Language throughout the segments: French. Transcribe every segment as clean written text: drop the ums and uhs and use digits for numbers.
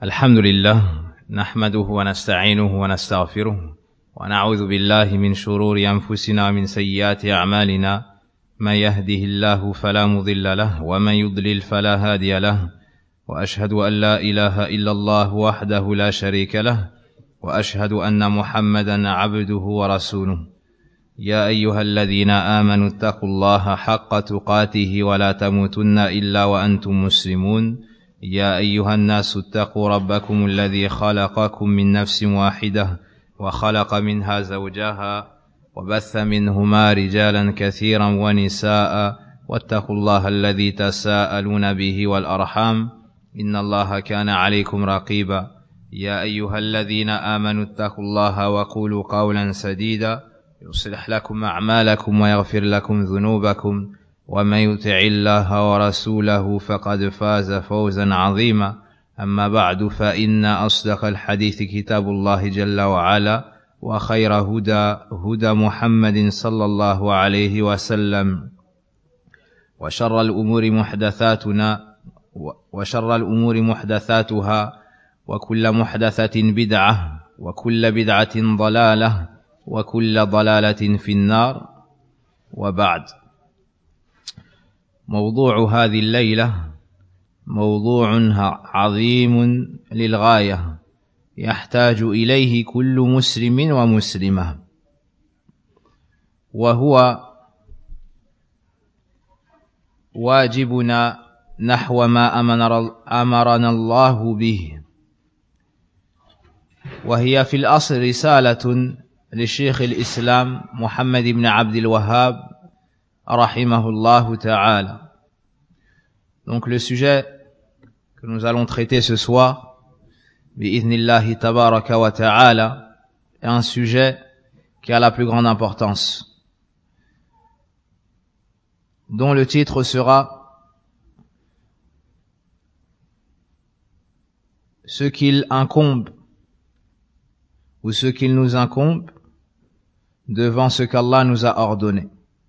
الحمد لله نحمده ونستعينه ونستغفره ونعوذ بالله من شرور أنفسنا ومن سيئات أعمالنا من يهده الله فلا مضل له ومن يضلل فلا هادي له وأشهد أن لا إله إلا الله وحده لا شريك له وأشهد أن محمدا عبده ورسوله يا أيها الذين آمنوا اتقوا الله حق تقاته ولا تموتن إلا وأنتم مسلمون يا أيها الناس اتقوا ربكم الذي خلقكم من نفس واحدة وخلق منها زوجها وبث منهما رجالا كثيرا ونساء واتقوا الله الذي تساءلون به والأرحام إن الله كان عليكم رقيبا يا أيها الذين آمنوا اتقوا الله وقولوا قولا سديدا يصلح لكم أعمالكم ويغفر لكم ذنوبكم ومن يطع الله ورسوله فقد فاز فوزا عظيما أما بعد فإن أصدق الحديث كتاب الله جل وعلا وخير هدى محمد صلى الله عليه وسلم وشر الأمور محدثاتها وكل محدثة بدعة وكل بدعة ضلالة وكل ضلالة في النار وبعد. موضوع هذه الليلة موضوع عظيم للغاية يحتاج إليه كل مسلم ومسلمة، وهو واجبنا نحو ما أمرنا الله به، وهي في الأصل رسالة لشيخ الإسلام محمد بن عبد الوهاب rahimahullah ta'ala. Donc le sujet que nous allons traiter ce soir, bi'idhnillahi tabaraka wa ta'ala, est un sujet qui a la plus grande importance, dont le titre sera ce qu'il incombe ou ce qu'il nous incombe devant ce qu'Allah nous a ordonné.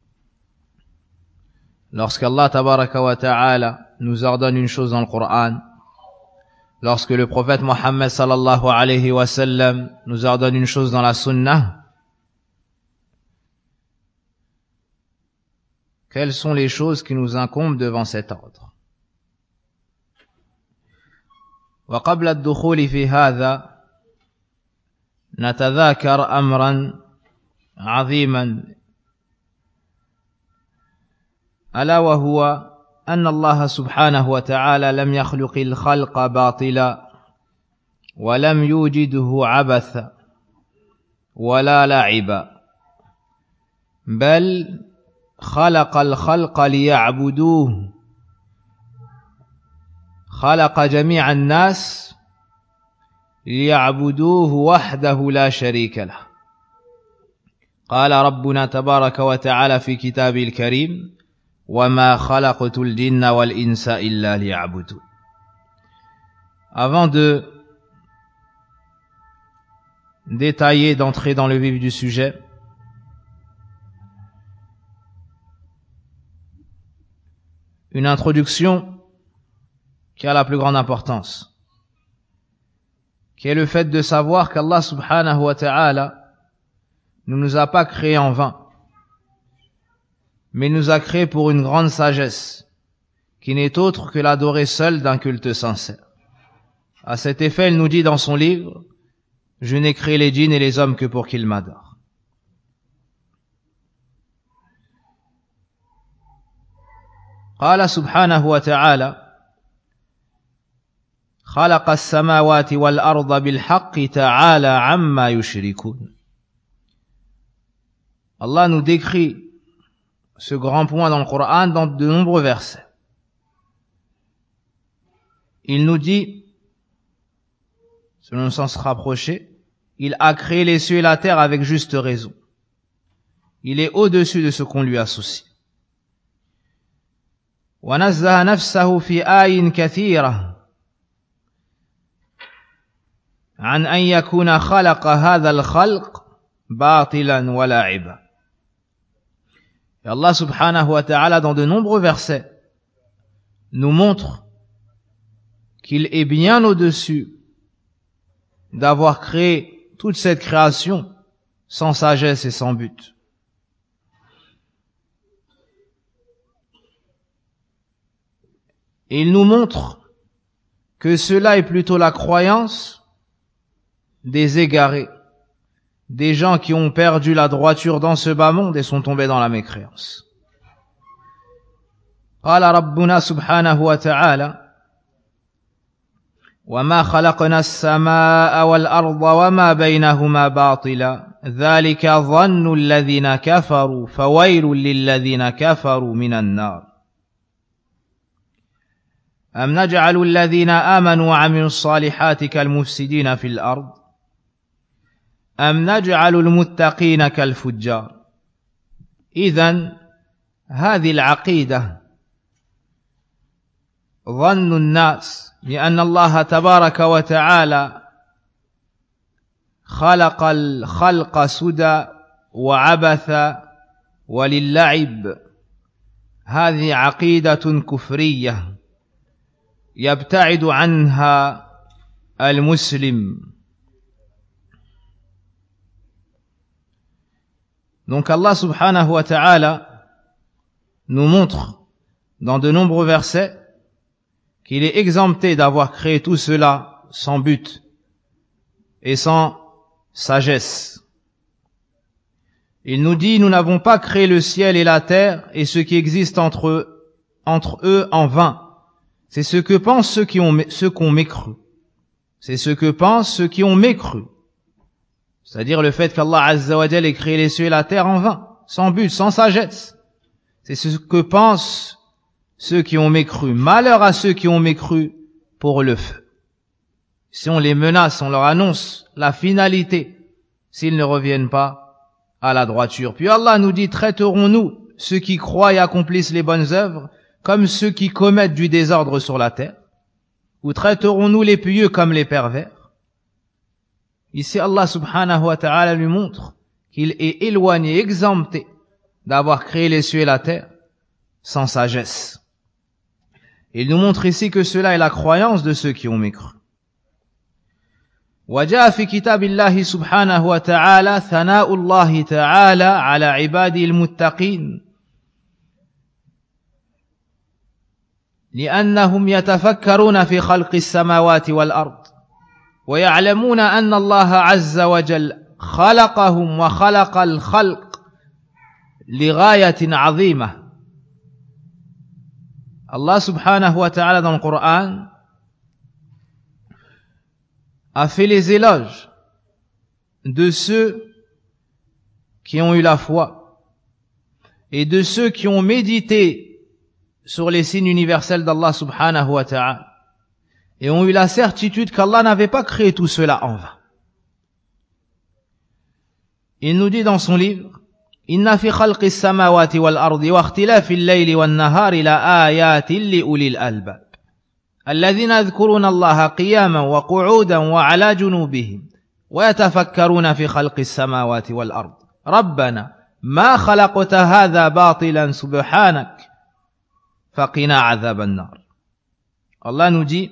Lorsqu'Allah tabaraka wa ta'ala nous ordonne une chose dans le Coran, lorsque le prophète Mohammed sallallahu alayhi wa sallam nous ordonne une chose dans la Sunnah, quelles sont les choses qui nous incombent devant cet ordre? وقبل الدخول في هذا نتذاكر أمرا عظيما، ألا وهو أن الله سبحانه وتعالى لم يخلق الخلق باطلا ولم يوجده عبثا ولا لعبا، بل خلق الخلق ليعبدوه، خلق جميع الناس ليعبدوه وحده لا شريك له. قال ربنا تبارك وتعالى في كتابه الكريم: وَمَا خَلَقْتُ الْجِنَّ وَالْإِنسَ إِلَّا لِيَعْبُدُونِ. Avant de détailler, d'entrer dans le vif du sujet, une introduction qui a la plus grande importance, qui est le fait de savoir qu'Allah subhanahu wa ta'ala ne nous a pas créés en vain, mais nous a créés pour une grande sagesse, qui n'est autre que l'adorer seul d'un culte sincère. À cet effet, il nous dit dans son livre: je n'ai créé les djinns et les hommes que pour qu'ils m'adorent. قال سبحانه وتعالى: خلق السماوات والأرض بالحق تعالى عما يشركون. Allah nous décrit ce grand point dans le Coran dans de nombreux versets. Il nous dit, selon le sens rapproché, il a créé les cieux et la terre avec juste raison. Il est au-dessus de ce qu'on lui associe. وَنَزَّهَ نَفْسَهُ فِي آيٍ كَثِيرَةٍ عَنْ أَنْ يَكُونَ خَلَقَ هَذَا الْخَلْقِ بَاطِلًا وَلَعِبًا. Et Allah subhanahu wa ta'ala, dans de nombreux versets, nous montre qu'il est bien au-dessus d'avoir créé toute cette création sans sagesse et sans but. Et il nous montre que cela est plutôt la croyance des égarés, des gens qui ont perdu la droiture dans ce bas monde et sont tombés dans la mécréance. قال ربنا سبحانه وتعالى وما خلقنا السماء والأرض وما بينهما باطلا ذلك ظن الذين كفروا فويل للذين كفروا من النار أم نجعل الذين آمنوا وعملوا الصالحات كالمفسدين في الأرض أم نجعل المتقين كالفجار. إذن هذه العقيدة ظن الناس لأن الله تبارك وتعالى خلق الخلق سدى وعبث وللعب. هذه عقيدة كفرية يبتعد عنها المسلم. Donc Allah subhanahu wa ta'ala nous montre dans de nombreux versets qu'il est exempté d'avoir créé tout cela sans but et sans sagesse. Il nous dit, nous n'avons pas créé le ciel et la terre et ce qui existe entre eux en vain. C'est ce que pensent ceux qui ont mécru. C'est ce que pensent ceux qui ont mécru. C'est-à-dire le fait qu'Allah Azza wa Jal ait créé les cieux et la terre en vain, sans but, sans sagesse. C'est ce que pensent ceux qui ont mécru. Malheur à ceux qui ont mécru pour le feu. Si on les menace, on leur annonce la finalité, s'ils ne reviennent pas à la droiture. Puis Allah nous dit, traiterons-nous ceux qui croient et accomplissent les bonnes œuvres comme ceux qui commettent du désordre sur la terre? Ou traiterons-nous les pieux comme les pervers? Ici, Allah subhanahu wa ta'ala lui montre qu'il est éloigné, exempté d'avoir créé les cieux et la terre sans sagesse. Il nous montre ici que cela est la croyance de ceux qui ont mécru. وجاء في كتاب الله سبحانه وتعالى ثناء الله تعالى على عباده المتقين لأنهم يتفكرون في خلق السماوات والأرض ويعلمون أن الله عز وجل خلقهم وخلق الخلق لغاية عظيمة. Allah subhanahu wa ta'ala dans le Coran a fait les éloges de ceux qui ont eu la foi et de ceux qui ont médité sur les signes universels d'Allah subhanahu wa ta'ala et ont eu la certitude qu'Allah n'avait pas créé tout cela en vain. Il nous dit dans son livre إن في خلق السماوات والأرض واختلاف الليل والنهار لآيات لأولي الألباب الذين يذكرون الله قياما وقعودا وعلى جنوبهم ويتفكرون في خلق السماوات والأرض ربنا ما خلقت هذا باطلا سبحانك فقنا عذاب النار. Allah nous dit,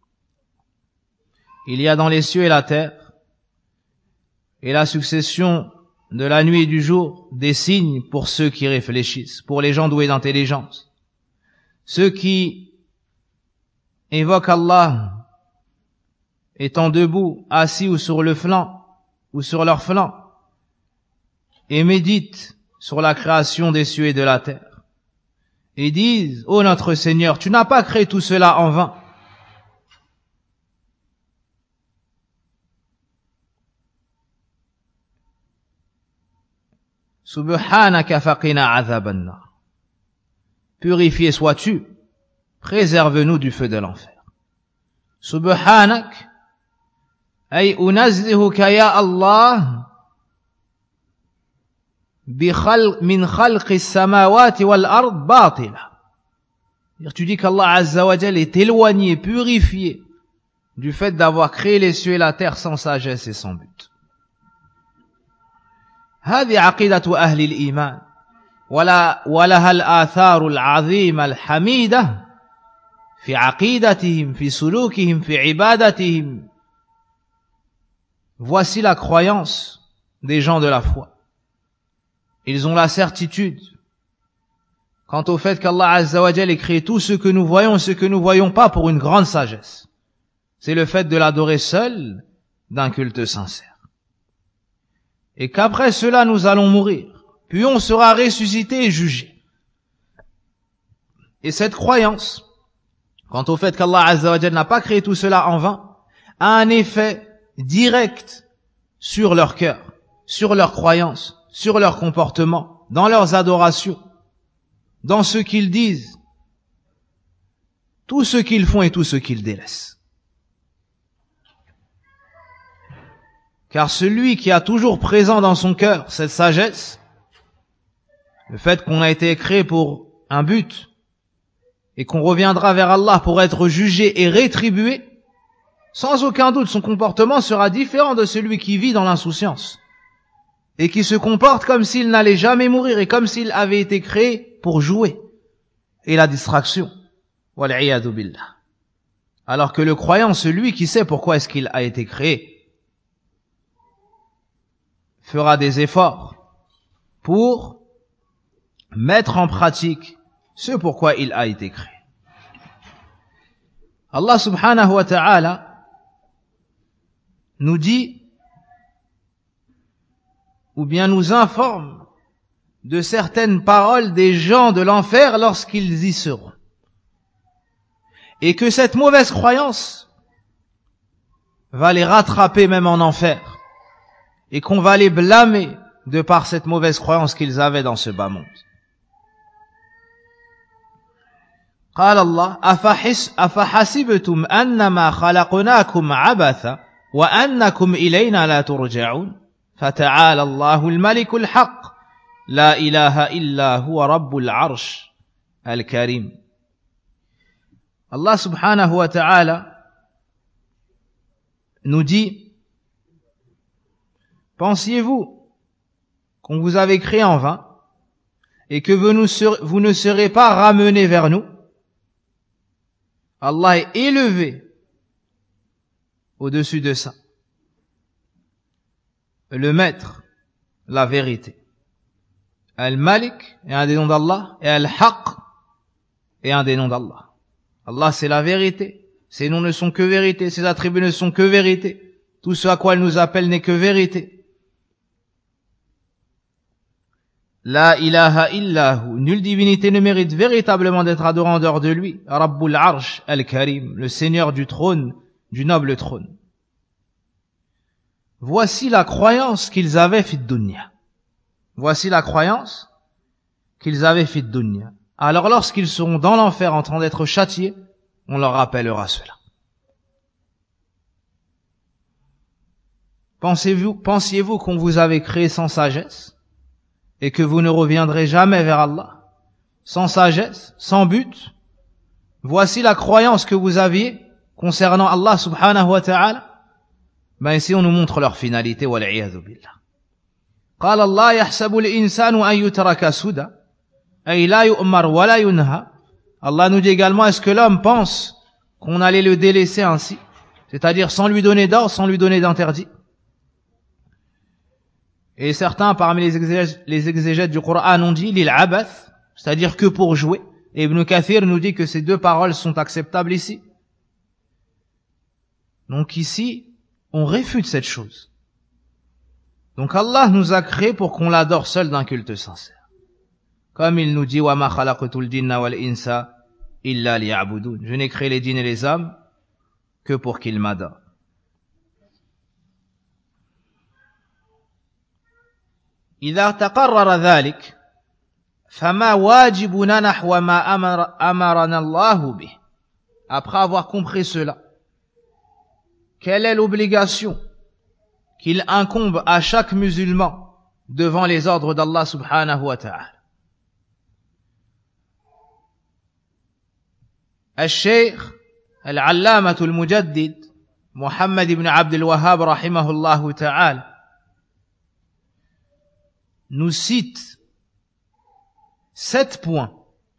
il y a dans les cieux et la terre et la succession de la nuit et du jour des signes pour ceux qui réfléchissent, pour les gens doués d'intelligence, ceux qui évoquent Allah étant debout, assis ou sur le flanc ou sur leur flanc et méditent sur la création des cieux et de la terre et disent, ô notre Seigneur, tu n'as pas créé tout cela en vain. Subhanaka faqina adhaban nar. Purifié sois-tu, préserve-nous du feu de l'enfer. Subhanak ay unazzihuka ya Allah min khalqi as-samawati wal ard batila. Tu dis qu'Allah Azza wa Jal est éloigné, purifié du fait d'avoir créé les cieux et la terre sans sagesse et sans but. هذه عقيدة أهل الإيمان ولها الآثار العظيمة الحميدة في عقيدتهم في سلوكهم في عبادتهم Voici la croyance des gens de la foi. Ils ont la certitude quant au fait qu'Allah Azza wa Jal ait créé tout ce que nous voyons et ce que nous voyons pas pour une grande sagesse. C'est le fait de l'adorer seul d'un culte sincère. Et qu'après cela nous allons mourir, puis on sera ressuscité et jugé. Et cette croyance, quant au fait qu'Allah Azza wa Jal n'a pas créé tout cela en vain, a un effet direct sur leur cœur, sur leurs croyances, sur leur comportement, dans leurs adorations, dans ce qu'ils disent, tout ce qu'ils font et tout ce qu'ils délaissent. Car celui qui a toujours présent dans son cœur cette sagesse, le fait qu'on a été créé pour un but et qu'on reviendra vers Allah pour être jugé et rétribué, sans aucun doute son comportement sera différent de celui qui vit dans l'insouciance et qui se comporte comme s'il n'allait jamais mourir et comme s'il avait été créé pour jouer et la distraction. Wal'iyadu billah. Alors que le croyant, celui qui sait pourquoi est-ce qu'il a été créé, fera des efforts pour mettre en pratique ce pourquoi il a été créé. Allah subhanahu wa ta'ala nous dit, ou bien nous informe de certaines paroles des gens de l'enfer lorsqu'ils y seront. Et que cette mauvaise croyance va les rattraper même en enfer. Et qu'on va les blâmer de par cette mauvaise croyance qu'ils avaient dans ce bas monde. قال الله أفحسبتم أنما خلقناكم عبثا وأنكم إلينا لا ترجعون فتعالى الله الملك الحق لا إله إلا هو رب العرش الكريم. Allah subhanahu wa ta'ala nous dit, pensiez-vous qu'on vous avait créé en vain et que vous ne serez pas ramenés vers nous? Allah est élevé au-dessus de ça. Le maître, la vérité. Al-Malik est un des noms d'Allah et Al-Haq est un des noms d'Allah. Allah c'est la vérité. Ses noms ne sont que vérité, ses attributs ne sont que vérité. Tout ce à quoi il nous appelle n'est que vérité. La ilaha illahu, nulle divinité ne mérite véritablement d'être adorée en dehors de lui. Rabbul Arsh al-Karim, le Seigneur du trône, du noble trône. Voici la croyance qu'ils avaient fid dunya. Voici la croyance qu'ils avaient fid dunya. Alors lorsqu'ils seront dans l'enfer en train d'être châtiés, on leur rappellera cela. Pensiez-vous qu'on vous avait créé sans sagesse et que vous ne reviendrez jamais vers Allah, sans sagesse, sans but? Voici la croyance que vous aviez concernant Allah subhanahu wa ta'ala. Ben ici on nous montre leur finalité, wal'iyadhu billah. قال الله يحسب الإنسان أن يترك سدى أي لا يؤمر ولا ينهى. Allah nous dit également, est-ce que l'homme pense qu'on allait le délaisser ainsi, c'est-à-dire sans lui donner d'ordre, sans lui donner d'interdit? Et certains parmi les exégètes du Coran ont dit lil abath, c'est-à-dire que pour jouer. Et Ibn Kathir nous dit que ces deux paroles sont acceptables ici. Donc ici, on réfute cette chose. Donc Allah nous a créés pour qu'on l'adore seul d'un culte sincère. Comme il nous dit wa ma khalaqtul jinna wal insa illa liya'budun. Je n'ai créé les djinns et les hommes que pour qu'ils m'adorent. إذا تقرر ذلك فما واجبنا نحو ما أمرنا الله به. Après avoir compris cela, quelle est l'obligation qu'il incombe à chaque musulman devant les ordres d'Allah subhanahu wa ta'ala? الشيخ العلامة المجدد محمد بن عبد الوهاب رحمه الله تعالى nous cite 7 points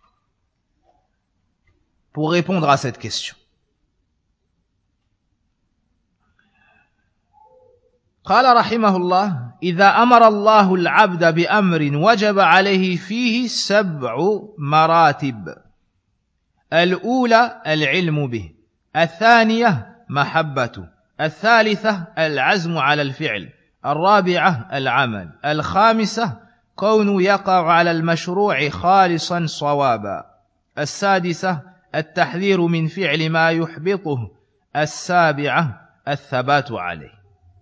pour répondre à cette question. قال رحمه الله إذا أمر الله العبد بأمر وجب عليه فيه 7 مراتب. الأولى العلم به، الثانية محبته، الثالثة العزم على الفعل، الرابعة العمل، الخامسة كون يقع على المشروع خالصا صوابا، السادسة التحذير من فعل ما يحبطه، السابعة الثبات عليه.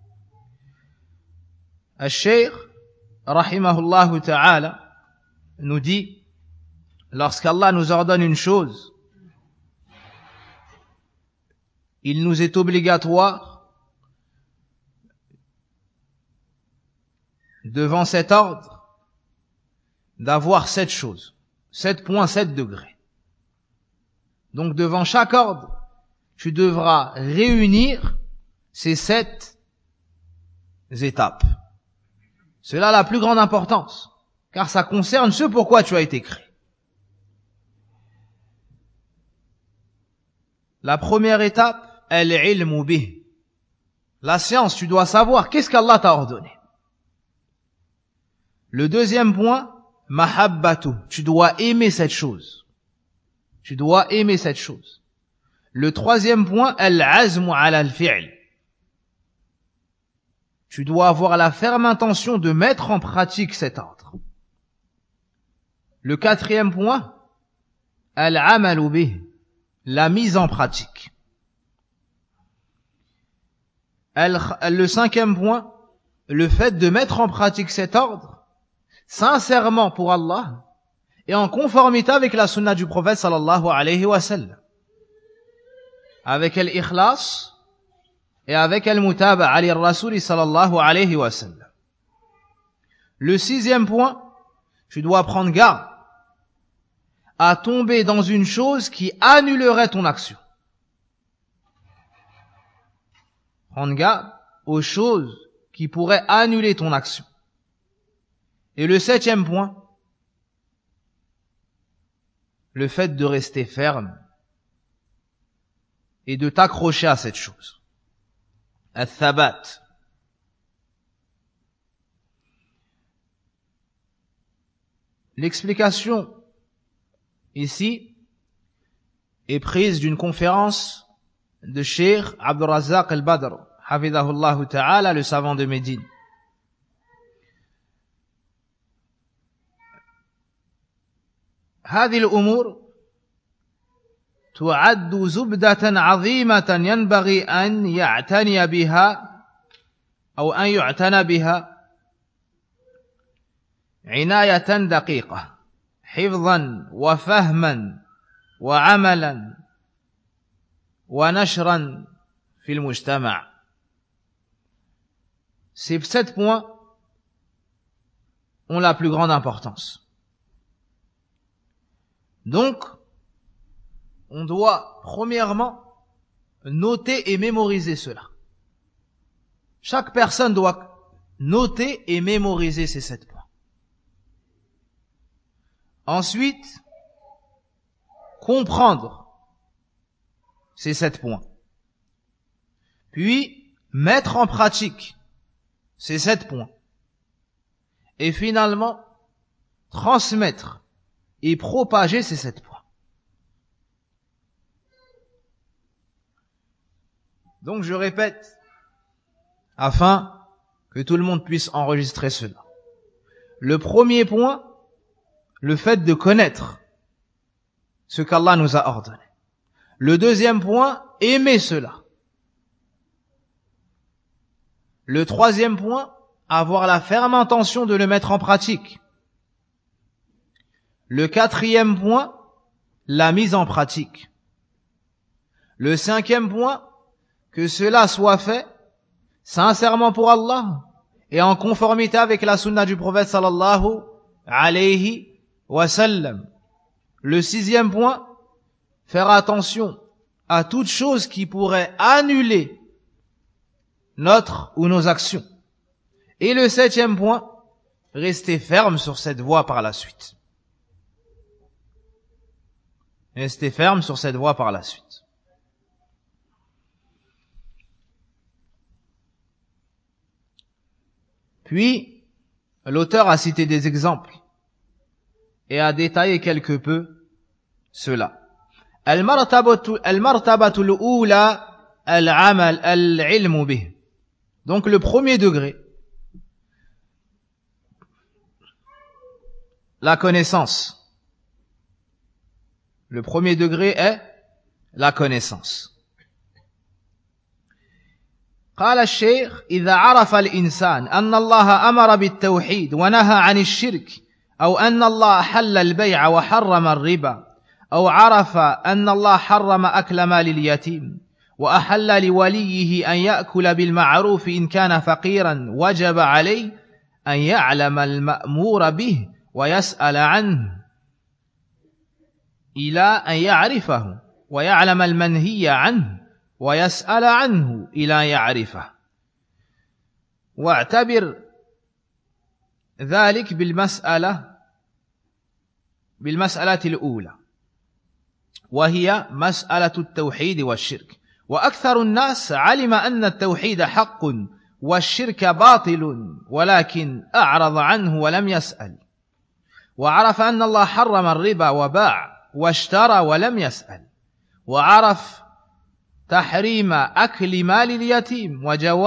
الشيخ rahimahullah ta'ala nous dit, lorsqu'Allah nous ordonne une chose, il nous est obligatoire devant cet ordre d'avoir 7 choses, 7,7 degrés. Donc devant chaque ordre, tu devras réunir ces 7 étapes. Cela a la plus grande importance, car ça concerne ce pourquoi tu as été créé. La première étape, al-ilmu bih. La science, tu dois savoir qu'est-ce qu'Allah t'a ordonné. Le deuxième point, mahabbatu. Tu dois aimer cette chose. Tu dois aimer cette chose. Le troisième point, al-azmu ala al-fi'l. Tu dois avoir la ferme intention de mettre en pratique cet ordre. Le quatrième point, al-amalu bih. La mise en pratique. Le cinquième point, le fait de mettre en pratique cet ordre sincèrement pour Allah et en conformité avec la sunna du prophète sallallahu alayhi wa sallam, avec l'ikhlas et avec al-mutaba' ali al-rasoul sallallahu alayhi wa sallam. Le sixième point, tu dois prendre garde à tomber dans une chose qui annulerait ton action. Prendre garde aux choses qui pourraient annuler ton action. Et le septième point, le fait de rester ferme et de t'accrocher à cette chose. Al-thabat. L'explication ici est prise d'une conférence de Cheikh Abdul Razzaq al-Badr, hafidhahullah ta'ala, le savant de Médine. هذه الأمور تعد زبدة عظيمة ينبغي أن يعتني بها أو أن يعتنى بها عناية دقيقة حفظا وفهما وعملا ونشرا في المجتمع. Ces 7 points ont la plus grande importance. Donc, on doit premièrement noter et mémoriser cela. Chaque personne doit noter et mémoriser ces 7 points. Ensuite, comprendre ces 7 points. Puis, mettre en pratique ces 7 points. Et finalement, transmettre et propager ces 7 points. Donc je répète, afin que tout le monde puisse enregistrer cela. Le premier point, le fait de connaître ce qu'Allah nous a ordonné. Le deuxième point, aimer cela. Le troisième point, avoir la ferme intention de le mettre en pratique. Le quatrième point, la mise en pratique. Le cinquième point, que cela soit fait sincèrement pour Allah et en conformité avec la sunna du prophète sallallahu alayhi wa sallam. Le sixième point, faire attention à toute chose qui pourrait annuler notre ou nos actions. Et le septième point, rester ferme sur cette voie par la suite. Rester ferme sur cette voie par la suite. Puis, l'auteur a cité des exemples et a détaillé quelque peu cela. المرتبة الأولى العلم به. Donc le premier degré, la connaissance. Le premier degré est la connaissance. قال الشيخ إذا عرف الإنسان أن الله أمر بالتوحيد ونهى عن الشرك أو أن الله حل البيع وحرم الربا أو عرف أن الله حرم أكل مال اليتيم وأحل لوليه أن يأكل بالمعروف إن كان فقيرا وجب عليه أن يعلم المأمور به ويسأل عنه إلى أن يعرفه ويعلم المنهي عنه ويسأل عنه إلى يعرفه واعتبر ذلك بالمسألة الأولى وهي مسألة التوحيد والشرك. وأكثر الناس علم أن التوحيد حق والشرك باطل ولكن أعرض عنه ولم يسأل، وعرف أن الله حرم الربا وباع واشترى ولم يسأل، وعرف تحريم أكل مال اليتيم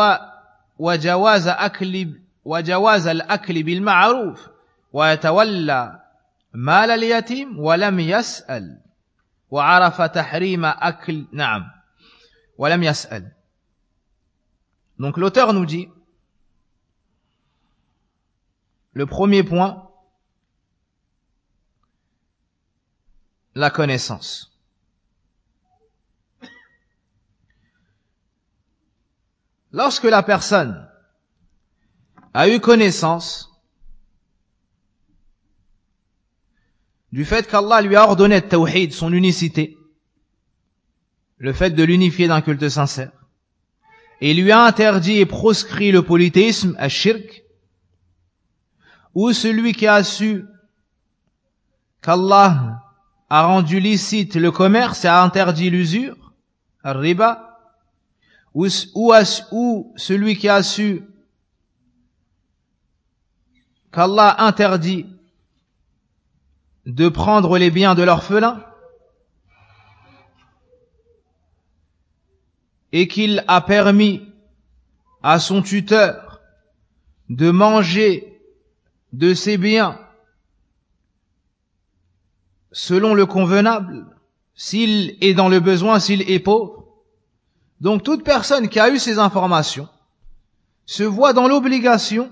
وجواز الأكل بالمعروف ويتولى مال اليتيم ولم يسأل، وعرف تحريم أكل ولم يسأل. Donc l'auteur nous dit, le premier point, la connaissance. Lorsque la personne a eu connaissance du fait qu'Allah lui a ordonné le tawhid, son unicité, le fait de l'unifier d'un culte sincère, et lui a interdit et proscrit le polythéisme, al-shirk, ou celui qui a su qu'Allah a rendu licite le commerce et a interdit l'usure, al-riba, ou celui qui a su qu'Allah interdit de prendre les biens de l'orphelin et qu'il a permis à son tuteur de manger de ses biens selon le convenable, s'il est dans le besoin, s'il est pauvre. Donc toute personne qui a eu ces informations se voit dans l'obligation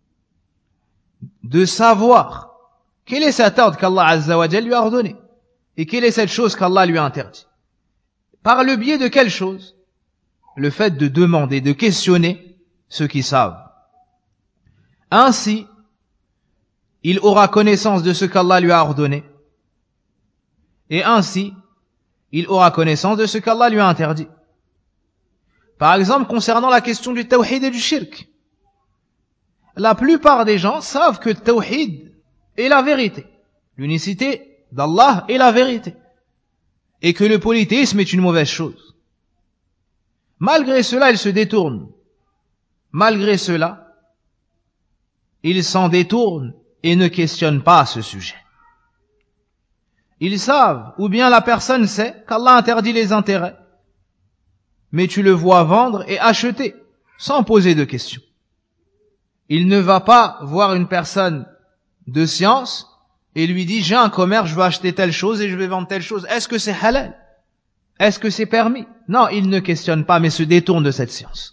de savoir quel est cet ordre qu'Allah Azza wa Jal lui a ordonné et quelle est cette chose qu'Allah lui a interdit. Par le biais de quelle chose? Le fait de demander, de questionner ceux qui savent. Ainsi, il aura connaissance de ce qu'Allah lui a ordonné et ainsi, il aura connaissance de ce qu'Allah lui a interdit. Par exemple, concernant la question du tawhid et du shirk, la plupart des gens savent que le tawhid est la vérité, l'unicité d'Allah est la vérité, et que le polythéisme est une mauvaise chose. Malgré cela, ils se détournent. Malgré cela, ils s'en détournent et ne questionnent pas ce sujet. Ils savent, ou bien la personne sait qu'Allah interdit les intérêts, mais tu le vois vendre et acheter, sans poser de questions. Il ne va pas voir une personne de science et lui dit, j'ai un commerce, je veux acheter telle chose et je vais vendre telle chose. Est-ce que c'est halal? Est-ce que c'est permis? Non, il ne questionne pas, mais se détourne de cette science.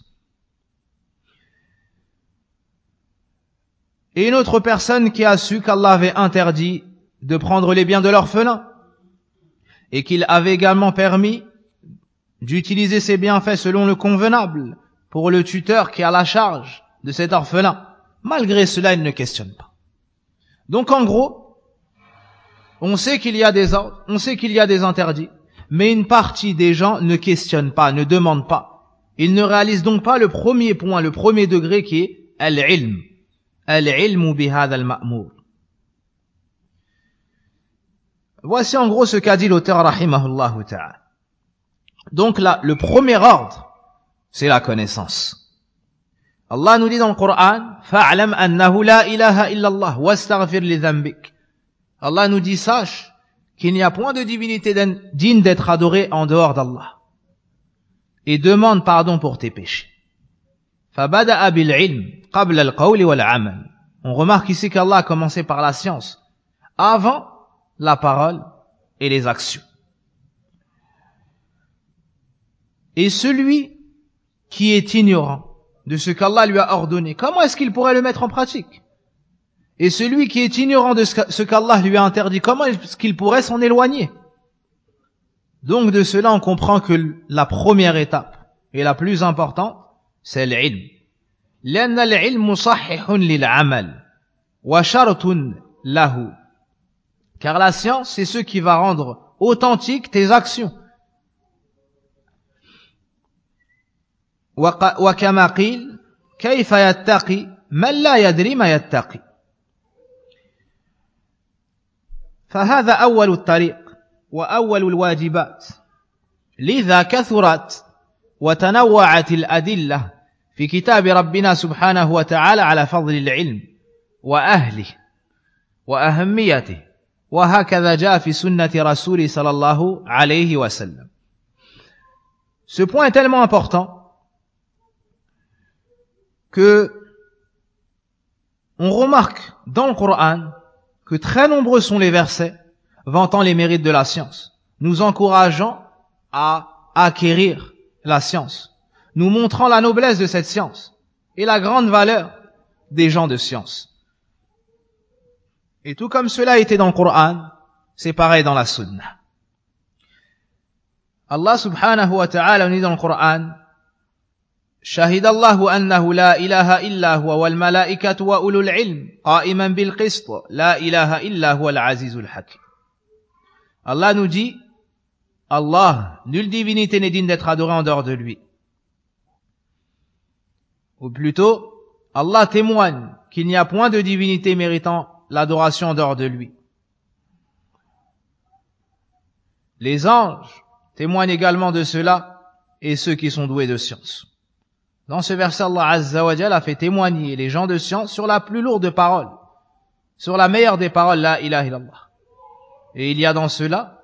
Et une autre personne qui a su qu'Allah avait interdit de prendre les biens de l'orphelin et qu'il avait également permis d'utiliser ses bienfaits selon le convenable pour le tuteur qui a la charge de cet orphelin. Malgré cela, il ne questionne pas. Donc en gros, on sait qu'il y a des ordres, on sait qu'il y a des interdits, mais une partie des gens ne questionnent pas, ne demandent pas. Ils ne réalisent donc pas le premier point, le premier degré qui est al-ilm. Al-ilmu bihadha al-ma'mour. Voici en gros ce qu'a dit l'auteur rahimahullah ta'ala. Donc là, le premier ordre, c'est la connaissance. Allah nous dit dans le Coran, fa'lam annahu la ilaha illallah wastaghfir li dhanbik. Allah nous dit, sache qu'il n'y a point de divinité digne d'être adorée en dehors d'Allah. Et demande pardon pour tes péchés. Fabada'a bil ilm qabla al-qawl wal 'amal. On remarque ici qu'Allah a commencé par la science, avant la parole et les actions. Et celui qui est ignorant de ce qu'Allah lui a ordonné, comment est-ce qu'il pourrait le mettre en pratique? Et celui qui est ignorant de ce qu'Allah lui a interdit, comment est-ce qu'il pourrait s'en éloigner? Donc de cela, on comprend que la première étape et la plus importante, c'est l'ilm. لأن العلم مصحح للعمل وشرط له. Car la science, c'est ce qui va rendre authentique tes actions. وكما قيل كيف يتقي من لا يدري ما يتقي. فهذا أول الطريق وأول الواجبات. لذا كثرت وتنوعت الأدلة في كتاب ربنا سبحانه وتعالى على فضل العلم وأهله وأهميته وهكذا جاء في سنة رسول صلى الله عليه وسلم. Ce point est tellement important que on remarque dans le Coran que très nombreux sont les versets vantant les mérites de la science, nous encourageant à acquérir la science, nous montrant la noblesse de cette science et la grande valeur des gens de science. Et tout comme cela a été dans le Coran, c'est pareil dans la Sunna. Allah subhanahu wa ta'ala nous dit dans le Coran, شهد الله أنه لا إله إلا هو والملائكة وأولو العلم قائما بالقسط لا إله إلا هو العزيز الحكيم. Allah nous dit, Allah, nulle divinité n'est digne d'être adorée en dehors de lui. Ou plutôt, Allah témoigne qu'il n'y a point de divinité méritant l'adoration en dehors de lui. Les anges témoignent également de cela et ceux qui sont doués de science. Dans ce verset, Allah Azza wa Jalla a fait témoigner les gens de science sur la plus lourde parole, sur la meilleure des paroles, la ilaha illallah. Et il y a dans cela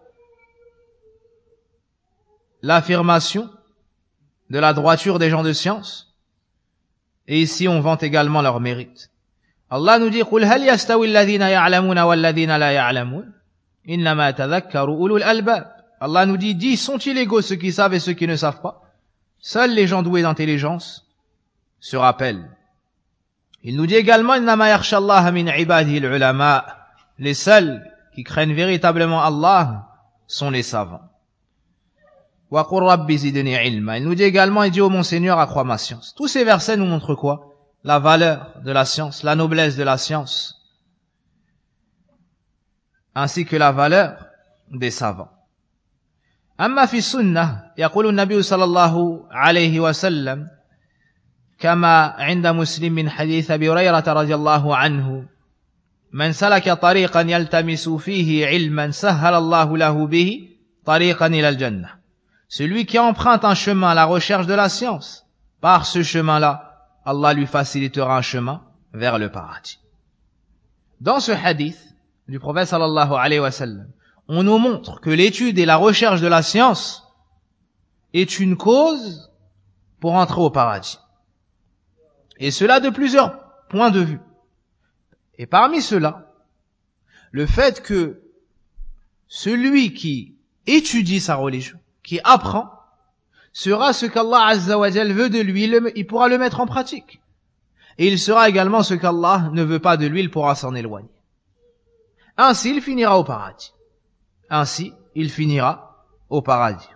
l'affirmation de la droiture des gens de science. Et ici, on vante également leur mérite. Allah nous dit, قُلْ هَلْ يَسْتَوِي الَّذِينَ يَعْلَمُونَ وَالَّذِينَ لَا يَعْلَمُونَ إِنَّمَا يَتَذَكَّرُ أُولُو الْأَلْبَابِ. Allah nous dit, dis, sont-ils égaux ceux qui savent et ceux qui ne savent pas? Seuls les gens doués d'intelligence se rappellent. Il nous dit également, إِنَّمَا يَخْشَى اللَّهَ مِنْ عِبَادِهِ الْعُلَمَاءِ. Les seuls qui craignent véritablement Allah sont les savants. وَقُلْ رَبِّ زِدْنِي عِلْمًا. Il nous dit également, il dit, ô mon Seigneur, accrois ma science. Tous ces versets nous montrent quoi? La valeur de la science, la noblesse de la science, ainsi que la valeur des savants. أما في السنة يقول النبي صلى الله عليه وسلم كما عند مسلم من حديث أبي هريرة رضي الله عنه من سلك طريقا يلتمس فيه علما سهل الله له به طريقا إلى الجنة. Celui qui emprunte un chemin à la recherche de la science, par ce chemin-là, Allah lui facilitera un chemin vers le paradis. Dans ce hadith du prophète sallallahu alayhi wa sallam, on nous montre que l'étude et la recherche de la science est une cause pour entrer au paradis. Et cela de plusieurs points de vue. Et parmi cela, le fait que celui qui étudie sa religion, qui apprend, sera ce qu'Allah Azza wa Jal veut de lui, il pourra le mettre en pratique. Et il sera également ce qu'Allah ne veut pas de lui, il pourra s'en éloigner. Ainsi, il finira au paradis. Ainsi, il finira au paradis.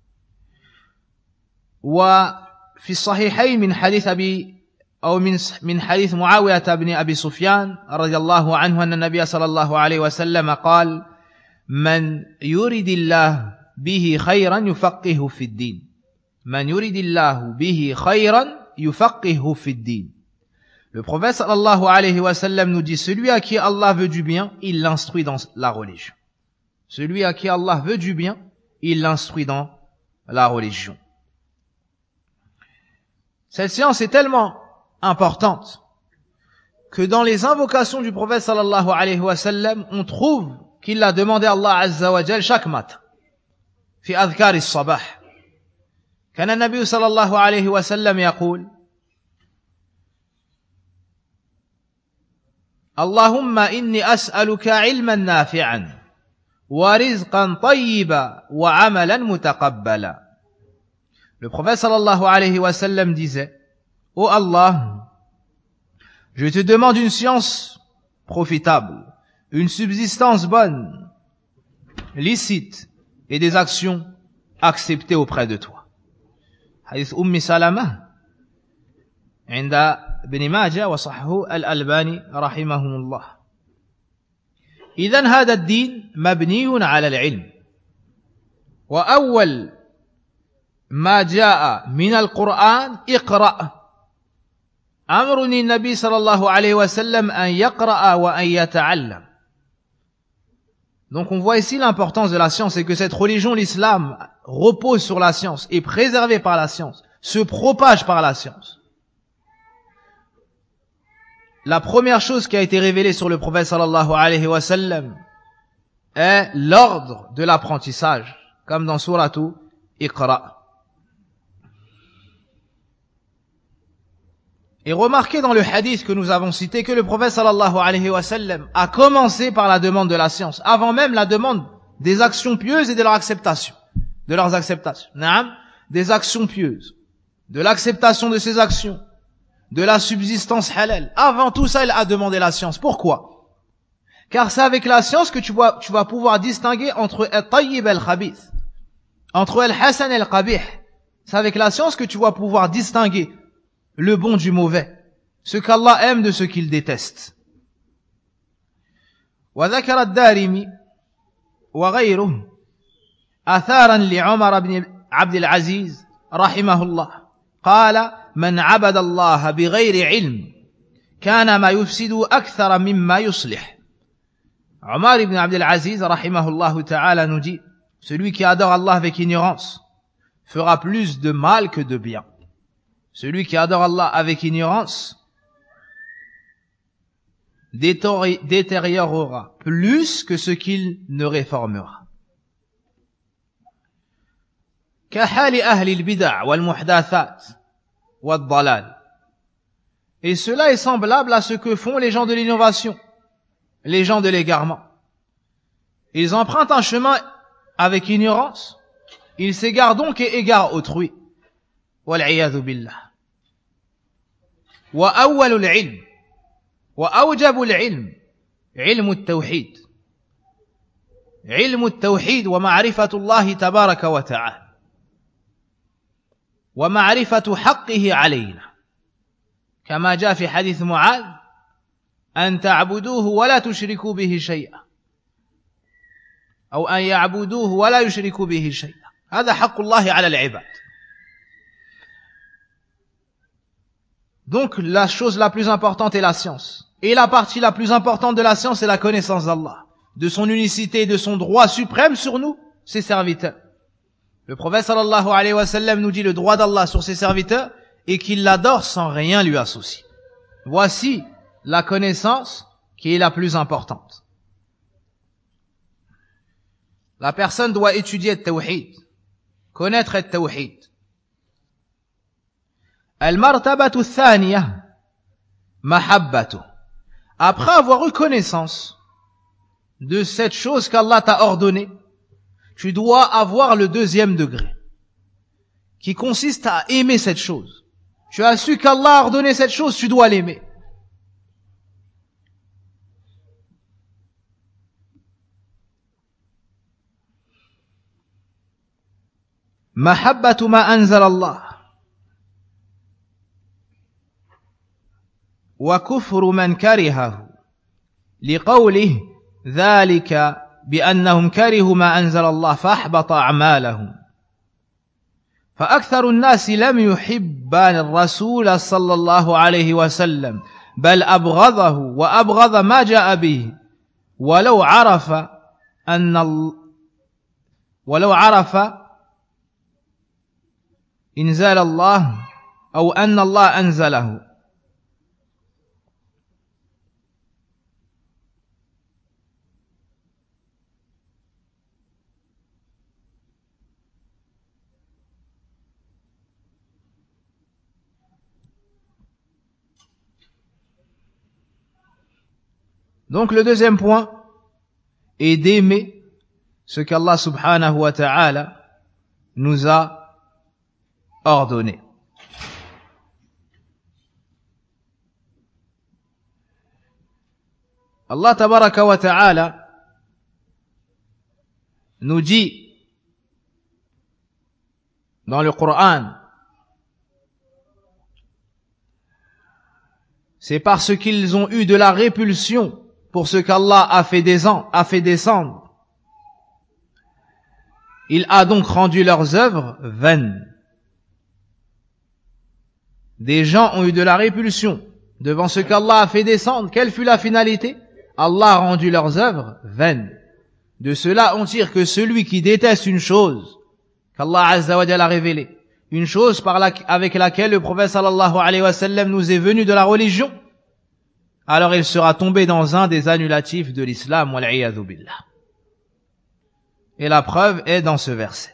وفي الصحيحين من حديث من حديث معاوية بن أبي سفيان رضي الله عنه أن النبي صلى الله عليه وسلم قال من يريد الله به خيرا يفقهه في الدين من يريد الله به خيرا يفقهه في الدين. Le prophète sallallahu alayhi wa sallam nous dit, celui à qui Allah veut du bien, il l'instruit dans la religion. Celui à qui Allah veut du bien, il l'instruit dans la religion. Cette science est tellement importante que dans les invocations du prophète sallallahu alayhi wa sallam, on trouve qu'il l'a demandé à Allah azza wa jal chaque matin. في أذكار الصباح كان النبي صلى الله عليه وسلم يقول اللهم إني أسألك علما نافعا ورزقا طيبا وعملا متقبلا. Le prophète sallallahu alayhi wa sallam disait: Ô Allah, je te demande une science profitable, une subsistance bonne, licite et des actions acceptées auprès de toi. Hadith Salama عند ابن ماجه وصححه الألباني رحمهم الله. إذن هذا الدين مبني على العلم، وأول ما جاء من القرآن اقرأ. أمرني النبي صلى الله عليه وسلم أن يقرأ وأن يتعلم. Donc on voit ici l'importance de la science et que cette religion, l'islam, repose sur la science, est préservée par la science, se propage par la science. La première chose qui a été révélée sur le prophète sallallahu alayhi wa sallam est l'ordre de l'apprentissage, comme dans Suratu Iqra. Et remarquez dans le hadith que nous avons cité que le prophète sallallahu alayhi wa sallam a commencé par la demande de la science, avant même la demande des actions pieuses et de leur acceptation, de leurs acceptations. Des actions pieuses, de l'acceptation de ces actions, de la subsistance halal. Avant tout ça, il a demandé la science. Pourquoi? Car c'est avec la science que tu vas pouvoir distinguer entre al-tayyib et al-khabith, entre al-hasan et al-qabih. C'est avec la science que tu vas pouvoir distinguer le bon du mauvais, ce qu'Allah aime de ce qu'il déteste. وذكر الدارمي وغيره آثارا لعمر بن عبد العزيز رحمه الله قال من عبد الله بغير علم كان ما يفسد أكثر مما يصلح. Omar ibn Abd al-Aziz rahimahullah ta'ala nous dit: celui qui adore Allah avec ignorance fera plus de mal que de bien. Celui qui adore Allah avec ignorance détériorera plus que ce qu'il ne réformera. كحال أهل البدع والمحدثات والضلال. Et cela est semblable à ce que font les gens de l'innovation, les gens de l'égarement. Ils empruntent un chemin avec ignorance, ils s'égarent donc et égarent autrui. والعياذ بالله. وأول العلم وأوجب العلم علم التوحيد. علم التوحيد ومعرفة الله تبارك وتعالى ومعرفة حقه علينا، كما جاء في حديث معاذ: أن تعبدوه ولا تشركوا به شيئا، أو أن يعبدوه ولا يشركوا به شيئا. هذا حق الله على العباد. Donc la chose la plus importante est la science. Et la partie la plus importante de la science est la connaissance d'Allah, de son unicité et de son droit suprême sur nous, ses serviteurs. Le prophète sallallahu alayhi wa sallam nous dit le droit d'Allah sur ses serviteurs et qu'il l'adore sans rien lui associer. Voici la connaissance qui est la plus importante. La personne doit étudier le tawhid, connaître le tawhid. Al-martabatu al-thaniya mahabbatu. Après avoir eu connaissance de cette chose qu'Allah t'a ordonnée, tu dois avoir le deuxième degré, qui consiste à aimer cette chose. Tu as su qu'Allah a ordonné cette chose, tu dois l'aimer. Mahabbatu ma anzal Allah wa kufru man karihahu liqawlihi dhalika بأنهم كرهوا ما أنزل الله فأحبط أعمالهم. فأكثر الناس لم يحبان الرسول صلى الله عليه وسلم بل أبغضه وأبغض ما جاء به ولو عرف إنزال الله أو أن الله أنزله Donc le deuxième point est d'aimer ce qu'Allah subhanahu wa ta'ala nous a ordonné. Allah tabaraka wa ta'ala nous dit dans le Coran, c'est parce qu'ils ont eu de la répulsion pour ce qu'Allah a fait descendre. Il a donc rendu leurs œuvres vaines. Des gens ont eu de la répulsion devant ce qu'Allah a fait descendre. Quelle fut la finalité? Allah a rendu leurs œuvres vaines. De cela, on tire que celui qui déteste une chose qu'Allah Azza wa Jalla a révélée, une chose avec laquelle le prophète sallallahu alayhi wa sallam nous est venu de la religion, alors il sera tombé dans un des annulatifs de l'islam, wal-'iyadhu billah. Et la preuve est dans ce verset.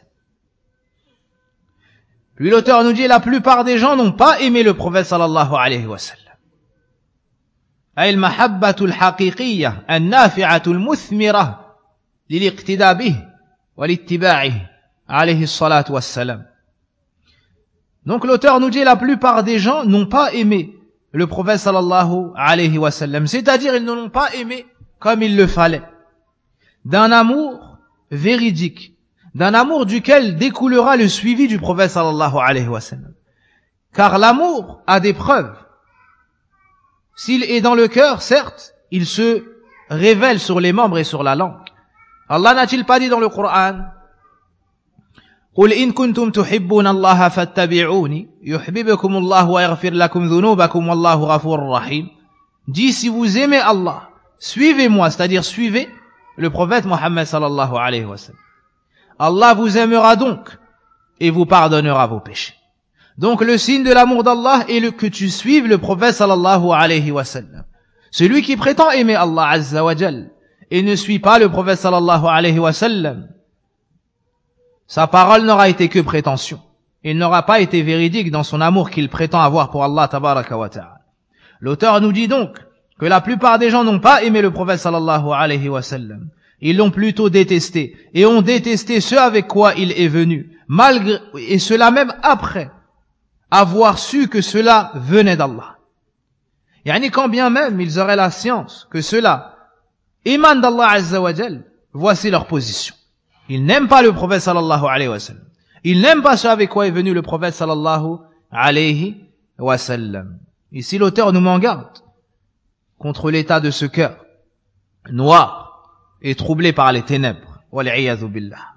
Puis l'auteur nous dit, la plupart des gens n'ont pas aimé le prophète sallallahu alayhi wa sallam. أي المحبة الحقيقية النافعة المثمرة للاقتداء به والاتباعه عليه الصلاة والسلام. Donc l'auteur nous dit, la plupart des gens n'ont pas aimé le prophète sallallahu alayhi wa sallam, c'est-à-dire ils ne l'ont pas aimé comme il le fallait, d'un amour véridique, d'un amour duquel découlera le suivi du prophète sallallahu alayhi wa sallam. Car l'amour a des preuves. S'il est dans le cœur, certes, il se révèle sur les membres et sur la langue. Allah n'a-t-il pas dit dans le Coran, قُلْ إِن كُنْتُمْ تُحِبُّونَ اللَّهَ فَاتَّبِعُونِ يُحْبِبْكُمُ اللَّهُ وَيَغْفِرْ لَكُمْ ذُنُوبَكُمْ وَاللَّهُ غَفُورٌ رَحِيمٌ. Dis, si vous aimez Allah, suivez-moi, c'est-à-dire suivez le prophète Mohammed sallallahu alayhi wa sallam. Allah vous aimera donc et vous pardonnera vos péchés. Donc le signe de l'amour d'Allah est que tu suives le prophète sallallahu alayhi wa sallam. Celui qui prétend aimer Allah azza wa jal et ne suit pas le prophète sallallahu alayhi wa sallam, sa parole n'aura été que prétention. Il n'aura pas été véridique dans son amour qu'il prétend avoir pour Allah tabaraka wa ta'ala. L'auteur nous dit donc que la plupart des gens n'ont pas aimé le prophète sallallahu alayhi wa sallam. Ils l'ont plutôt détesté et ont détesté ce avec quoi il est venu, et cela même après avoir su que cela venait d'Allah. Yani quand bien même ils auraient la science que cela émane d'Allah azza wa jal, voici leur position. Ils n'aiment pas le prophète sallallahu alayhi wa sallam. Ils n'aiment pas ce avec quoi est venu le prophète sallallahu alayhi wa sallam. Ici l'auteur nous m'en garde contre l'état de ce cœur noir et troublé par les ténèbres. Wal-'iyadhu billah.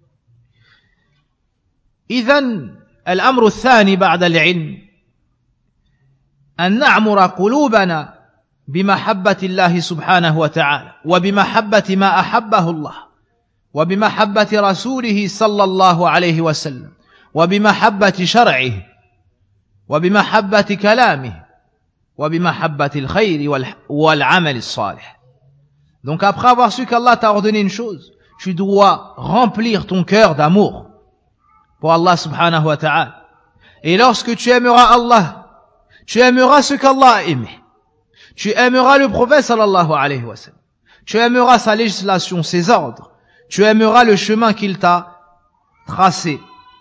Idhan الأمر الثاني بعد العلم أن نعمر قلوبنا بمحبة الله سبحانه وتعالى وبمحبة ما أحبه الله وبمحبة رسوله صلى الله عليه وسلم وبمحبة شرعه وبمحبة كلامه وبمحبة الخير والعمل الصالح. Donc après avoir su qu'Allah t'a ordonné une chose, tu dois remplir ton cœur d'amour pour Allah subhanahu wa ta'ala. Et lorsque tu aimeras Allah, tu aimeras ce qu'Allah a aimé. Tu aimeras le prophète sallallahu alayhi wa sallam. Tu aimeras sa législation, ses ordres. Tu aimeras le chemin qu'il t'a tracé.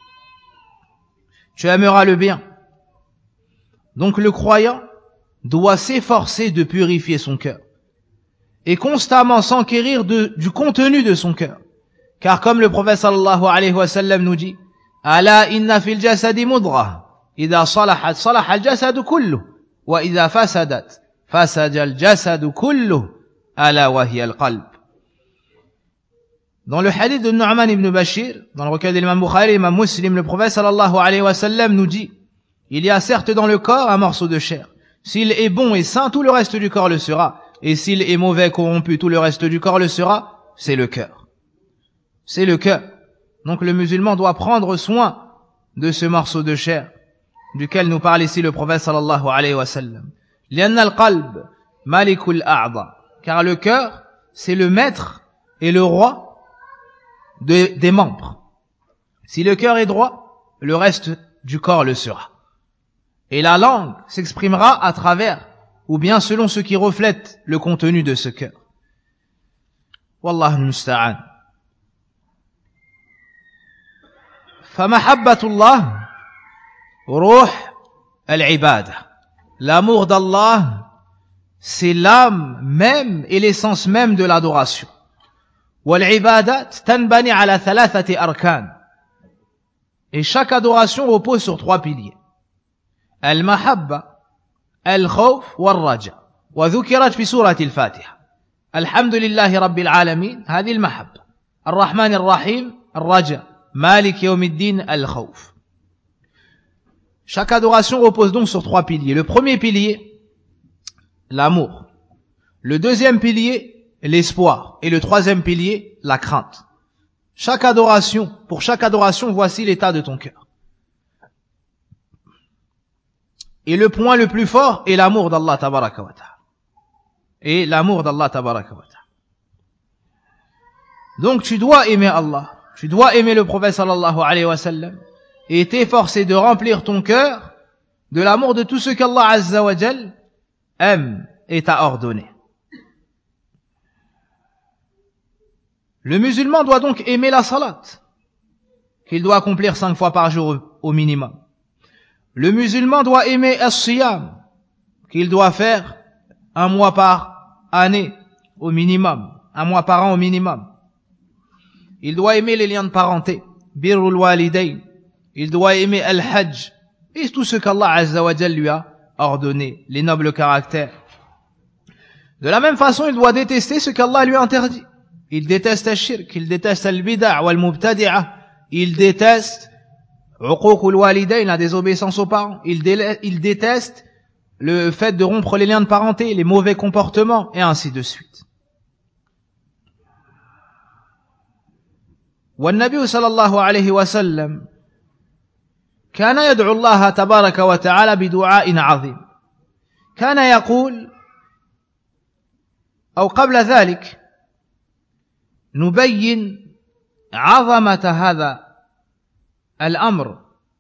Tu aimeras le bien. Donc le croyant doit s'efforcer de purifier son cœur et constamment s'enquérir du contenu de son cœur. Car comme le prophète sallallahu alayhi wa sallam nous dit, ألا إن في الجسد مضغة إذا صلحت صلح الجسد كله وإذا فسدت فسد الجسد كله ألا وهي القلب. Dans le hadith de Nu'man ibn Bashir, dans le recueil de l'imam Bukhari et l'imam Muslim, le prophète sallallahu alayhi wa sallam nous dit, il y a certes dans le corps un morceau de chair. S'il est bon et sain, tout le reste du corps le sera. Et s'il est mauvais, corrompu, tout le reste du corps le sera. C'est le cœur. C'est le cœur. Donc le musulman doit prendre soin de ce morceau de chair duquel nous parle ici le prophète sallallahu alayhi wa sallam. لأن القلب ملك الأعضاء. Car le cœur, c'est le maître et le roi des membres. Si le cœur est droit, le reste du corps le sera. Et la langue s'exprimera à travers ou bien selon ce qui reflète le contenu de ce cœur. Wallahu musta'an. فمحبة الله روح العبادة. L'amour d'Allah, c'est l'âme même et l'essence même de l'adoration. والعبادات تنبني على ثلاثة أركان. Et chaque adoration repose sur trois piliers. المحبة, الخوف والرجاء. وذكرت في سورة الفاتحة. الحمد لله رب العالمين, هذه المحبة. الرحمن الرحيم, الرجاء. مالك يوم الدين, الخوف. Chaque adoration repose donc sur trois piliers. Le premier pilier, l'amour. Le deuxième pilier, l'espoir. Et le troisième pilier, la crainte. Pour chaque adoration, voici l'état de ton cœur. Et le point le plus fort est l'amour d'Allah tabaraka wa ta'ala. Et l'amour d'Allah tabaraka wa ta'ala. Donc tu dois aimer Allah. Tu dois aimer le prophète sallallahu alayhi wa sallam et t'efforcer de remplir ton cœur de l'amour de tout ce qu'Allah azza wa jal aime et t'a ordonné. Le musulman doit donc aimer la salat, qu'il doit accomplir 5 fois par jour au minimum. Le musulman doit aimer as-siyam, qu'il doit faire 1 mois par année au minimum, 1 mois par an au minimum. Il doit aimer les liens de parenté, birrul walidayn. Il doit aimer al-hajj et tout ce qu'Allah azza wa jal lui a ordonné, les nobles caractères. De la même façon, il doit détester ce qu'Allah lui a interdit. Il déteste al-shirk, il déteste al-bid'a' wal-mubtadi'a, il déteste uququl walidayn, la désobéissance aux parents, il déteste le fait de rompre les liens de parenté, les mauvais comportements, et ainsi de suite. والنبي صلى الله عليه وسلم كان يدعو الله تبارك وتعالى بدعاء عظيم. كان يقول، أو قبل ذلك نبين عظمة هذا الأمر،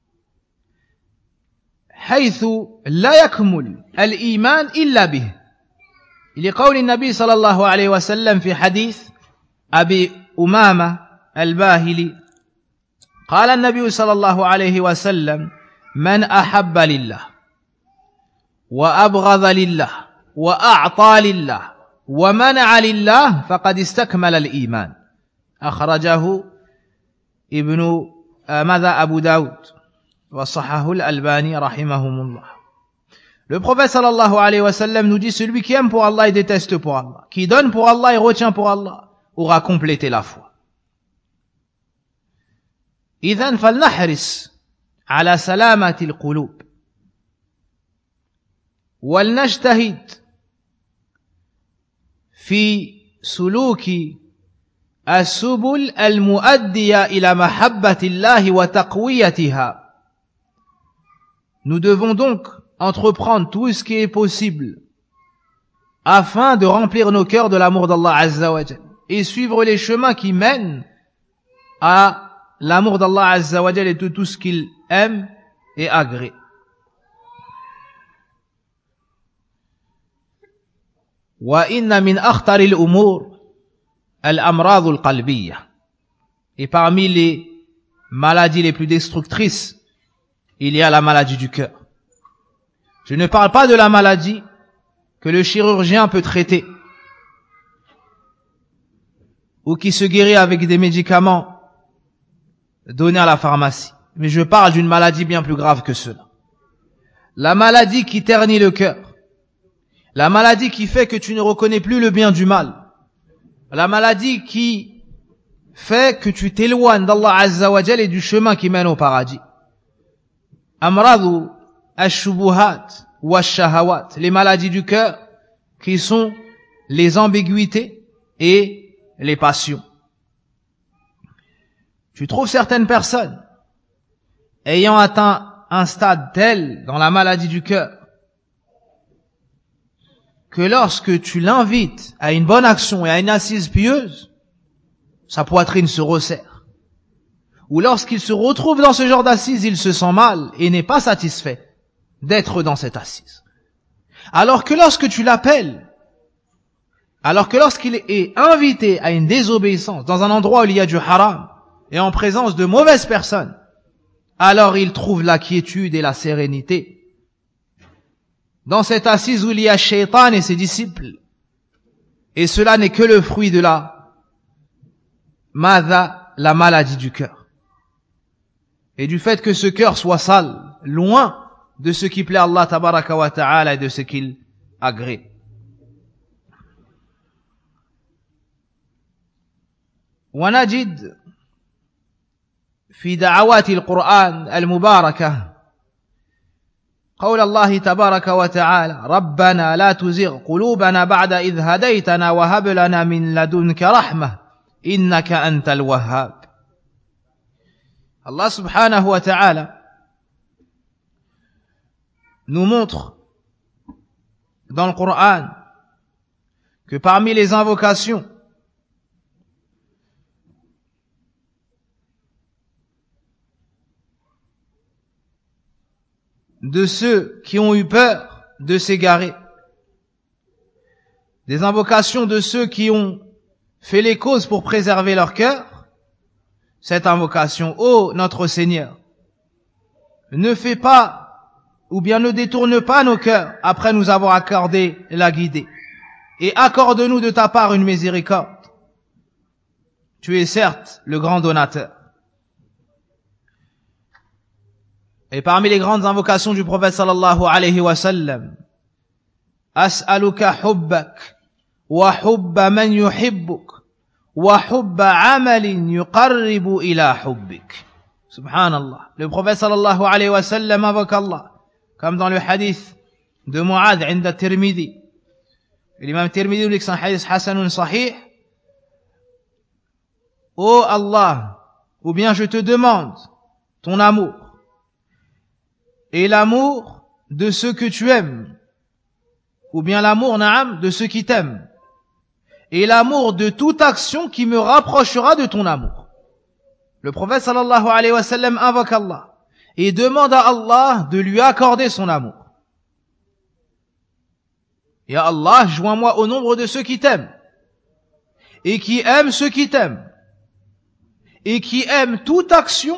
حيث لا يكمل الإيمان إلا به، لقول النبي صلى الله عليه وسلم في حديث أبي أمامة الباهلي، قال النبي صلى الله عليه وسلم: من أحب لله وأبغض لله وأعطى لله ومنع لله فقد استكمل الإيمان. أخرجه أبو داود وصححه الألباني رحمهم الله. Le prophète sallallahu alayhi wa sallam nous dit: celui qui aime pour Allah et déteste pour Allah, qui donne pour Allah et retient pour Allah, aura complété la foi. إذن فلنحرص على سلامة القلوب ولنجتهد في سلوك السبل المؤدية إلى محبة الله وتقويتها. Nous devons donc entreprendre tout ce qui est possible afin de remplir nos cœurs de l'amour d'Allah Azza wa Jal et suivre les chemins qui mènent à l'amour d'Allah Azza wa Jal et de tout ce qu'il aime et agrée. وإن من أخطر الأمور الأمراض القلبية. Et parmi les maladies les plus destructrices, il y a la maladie du cœur. Je ne parle pas de la maladie que le chirurgien peut traiter ou qui se guérit avec des médicaments donnés à la pharmacie. Mais je parle d'une maladie bien plus grave que cela. La maladie qui ternit le cœur. La maladie qui fait que tu ne reconnais plus le bien du mal. La maladie qui fait que tu t'éloignes d'Allah Azza wa Jal et du chemin qui mène au paradis. Amradu ash-shubuhat wa ash-shahawat. Les maladies du cœur qui sont les ambiguïtés et les passions. Tu trouves certaines personnes ayant atteint un stade tel dans la maladie du cœur que lorsque tu l'invites à une bonne action et à une assise pieuse, sa poitrine se resserre. Ou lorsqu'il se retrouve dans ce genre d'assise, il se sent mal et n'est pas satisfait d'être dans cette assise. Alors que lorsque tu l'appelles, alors que lorsqu'il est invité à une désobéissance dans un endroit où il y a du haram et en présence de mauvaises personnes, alors il trouve la quiétude et la sérénité. Dans cette assise où il y a Shaitan et ses disciples, et cela n'est que le fruit de la maladie du cœur. Et du fait que ce cœur soit sale, loin de ce qui plaît à Allah tabaraka wa ta'ala et de ce qu'il agrée. ونجد في دعوات القرآن المباركة قول الله تبارك وتعالى ربنا لا تزغ قلوبنا بعد إذ هديتنا وهب لنا من لدنك رحمة إنك أنت الوهاب. Allah subhanahu wa ta'ala nous montre dans le Coran que parmi les invocations de ceux qui ont eu peur de s'égarer, des invocations de ceux qui ont fait les causes pour préserver leur cœur, cette invocation, ô notre Seigneur, ne fais pas, ou bien ne détourne pas nos cœurs après nous avoir accordé la guidée, et accorde-nous de ta part une miséricorde. Tu es certes le grand donateur. Et parmi les grandes invocations du prophète sallallahu alayhi wa sallam, as'aluka hubbak wa hubba man yuhibbuk wa hubba amalin yuqarribu ila hubbik. Subhanallah. Le prophète sallallahu alayhi wa sallam invoque Allah, comme dans le hadith de Mu'adh inda Tirmidhi. L'imam Tirmidhi dit que c'est un hadith hasanun sahih. Ô Allah, ou bien je te demande ton amour et l'amour de ceux que tu aimes, ou bien l'amour, na'am, de ceux qui t'aiment, et l'amour de toute action qui me rapprochera de ton amour. Le prophète sallallahu alayhi wa sallam invoque Allah et demande à Allah de lui accorder son amour. Ya Allah, joins-moi au nombre de ceux qui t'aiment, et qui aiment ceux qui t'aiment, et qui aiment toute action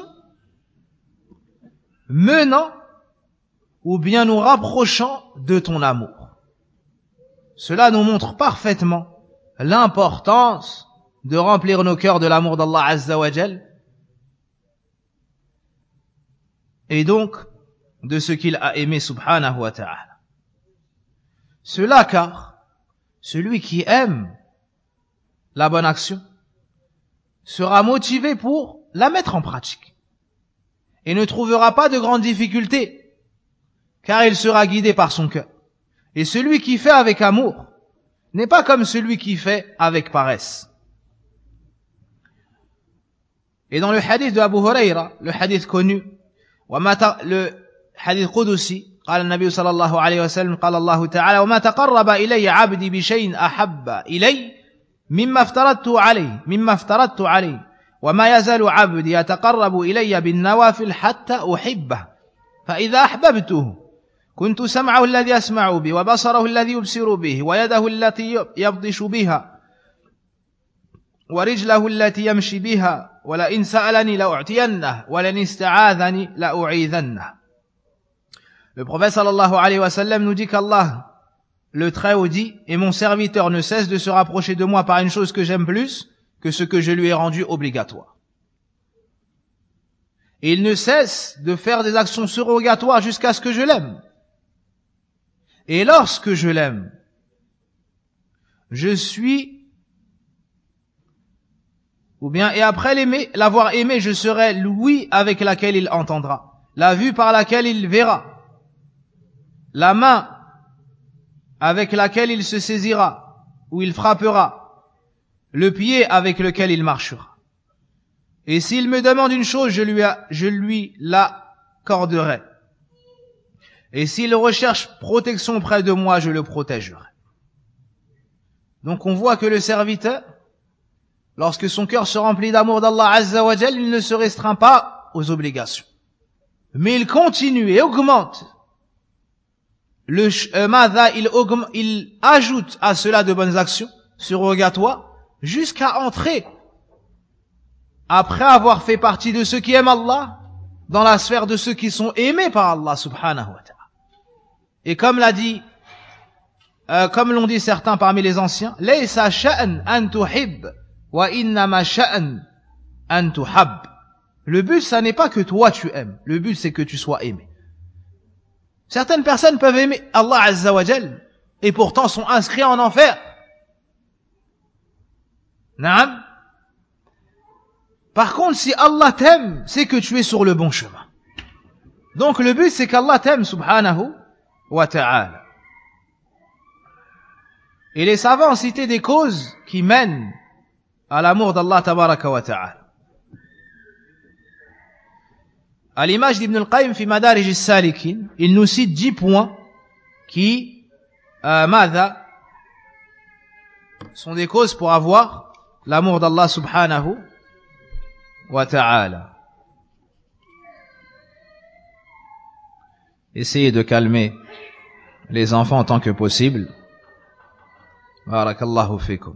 menant ou bien nous rapprochant de ton amour. Cela nous montre parfaitement l'importance de remplir nos cœurs de l'amour d'Allah Azza wa Jal, et donc de ce qu'il a aimé subhanahu wa ta'ala. Cela car celui qui aime la bonne action sera motivé pour la mettre en pratique et ne trouvera pas de grandes difficultés, car il sera guidé par son cœur. Et celui qui fait avec amour n'est pas comme celui qui fait avec paresse. Et dans le hadith de Abu Huraira, le hadith connu, le hadith Qudusi, قال النبي صلى الله عليه وسلم قال الله تعالى وما تقرب إلي عبدي بشيء أحب إلي مما افترضت عليه وما يزال عبدي يتقرب إلي بالنوافل حتى أحبه فإذا أحببته كنت سمعه الذي يسمع به وبصره الذي يبصر به ويده التي يبطش بها ورجله التي يمشي بها ولئن سألني لأعطينه ولئن استعاذني لأعيذنه. Le prophète sallallahu alayhi wa sallam nous dit qu'Allah, le Très-Haut dit, et mon serviteur ne cesse de se rapprocher de moi par une chose que j'aime plus que ce que je lui ai rendu obligatoire. Et il ne cesse de faire des actions surrogatoires jusqu'à ce que je l'aime. Et lorsque je l'aime, je suis, ou bien, et après l'avoir aimé, je serai l'ouïe avec laquelle il entendra, la vue par laquelle il verra, la main avec laquelle il se saisira, ou il frappera, le pied avec lequel il marchera. Et s'il me demande une chose, je lui l'accorderai. Et s'il recherche protection près de moi, je le protégerai. Donc on voit que le serviteur, lorsque son cœur se remplit d'amour d'Allah Azza wa Jal, il ne se restreint pas aux obligations. Mais il continue et augmente il ajoute à cela de bonnes actions surrogatoires jusqu'à entrer, après avoir fait partie de ceux qui aiment Allah, dans la sphère de ceux qui sont aimés par Allah subhanahu wa ta'ala. Et comme l'ont dit certains parmi les anciens, laysa sha'an an tuhib wa innama sha'an an tuhab. Le but, ça n'est pas que toi tu aimes, le but c'est que tu sois aimé. Certaines personnes peuvent aimer Allah Azza wa Jal et pourtant sont inscrits en enfer. Naam. Par contre, si Allah t'aime, c'est que tu es sur le bon chemin. Donc le but, c'est qu'Allah t'aime, subhanahu wa ta'ala. Et les savants ont cité des causes qui mènent à l'amour d'Allah tabaraka wa ta'ala. À l'image d'Ibn al-Qayyim fi Madarij al-Salikin, il nous cite 10 points qui sont des causes pour avoir l'amour d'Allah subhanahu wa ta'ala. Essayez de calmer les enfants en tant que possible. Barakallahu fikum.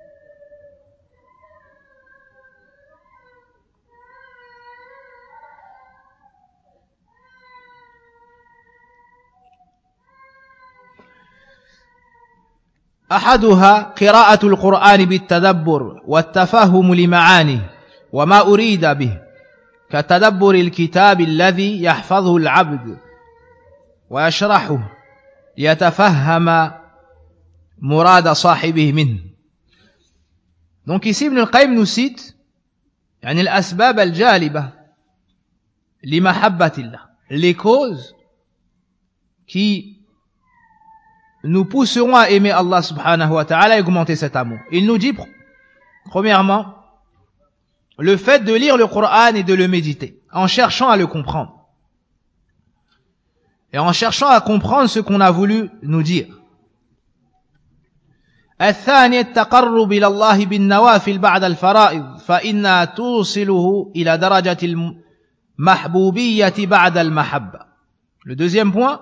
أحدها قراءة القرآن بالتدبر والتفهم لمعانيه وما أريد به كتدبر الكتاب الذي يحفظه العبد ويشرحه يتفهم مراد صاحبه منه. Donc ici Ibn al-Qayyim nous cite يعني الأسباب الجالبة لمحبة الله, les causes qui nous pousserons à aimer Allah subhanahu wa ta'ala et augmenter cet amour. Il nous dit, premièrement, le fait de lire le Coran et de le méditer, en cherchant à le comprendre. Et en cherchant à comprendre ce qu'on a voulu nous dire. الثاني التقرب إلى الله بالنوافل بعد الفرائض فإنها توصله إلى درجة المحبوبية بعد المحبة. Le deuxième point,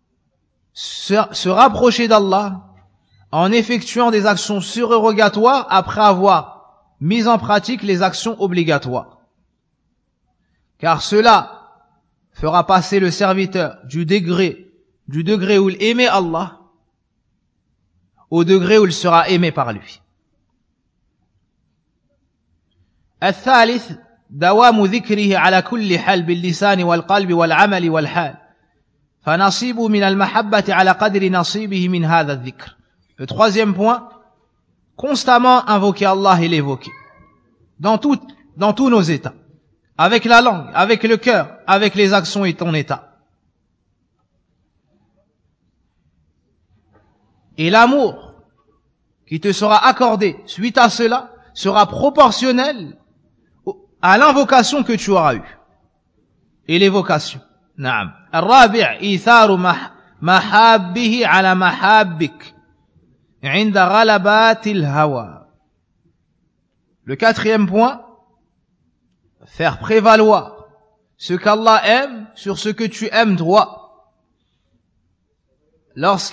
se rapprocher d'Allah en effectuant des actions surrogatoires après avoir mis en pratique les actions obligatoires. Car cela fera passer le serviteur du degré où il aimait Allah au degré où il sera aimé par lui. الثالث دوام ذكره على كل حال باللسان والقلب والعمل والحال فنصيبه من المحبة على قدر نصيبه من هذا الذكر. Le troisième point, constamment invoquer Allah et l'évoquer dans tous nos états, avec la langue, avec le cœur, avec les actions et ton état. Et l'amour qui te sera accordé suite à cela sera proportionnel à l'invocation que tu auras eue. Et l'évocation. نعم. الرابع إيثار محابه على محابك عند غلبات الهوى. Le quatrième point, faire prévaloir ce qu'Allah aime sur ce que tu aimes toi lorsque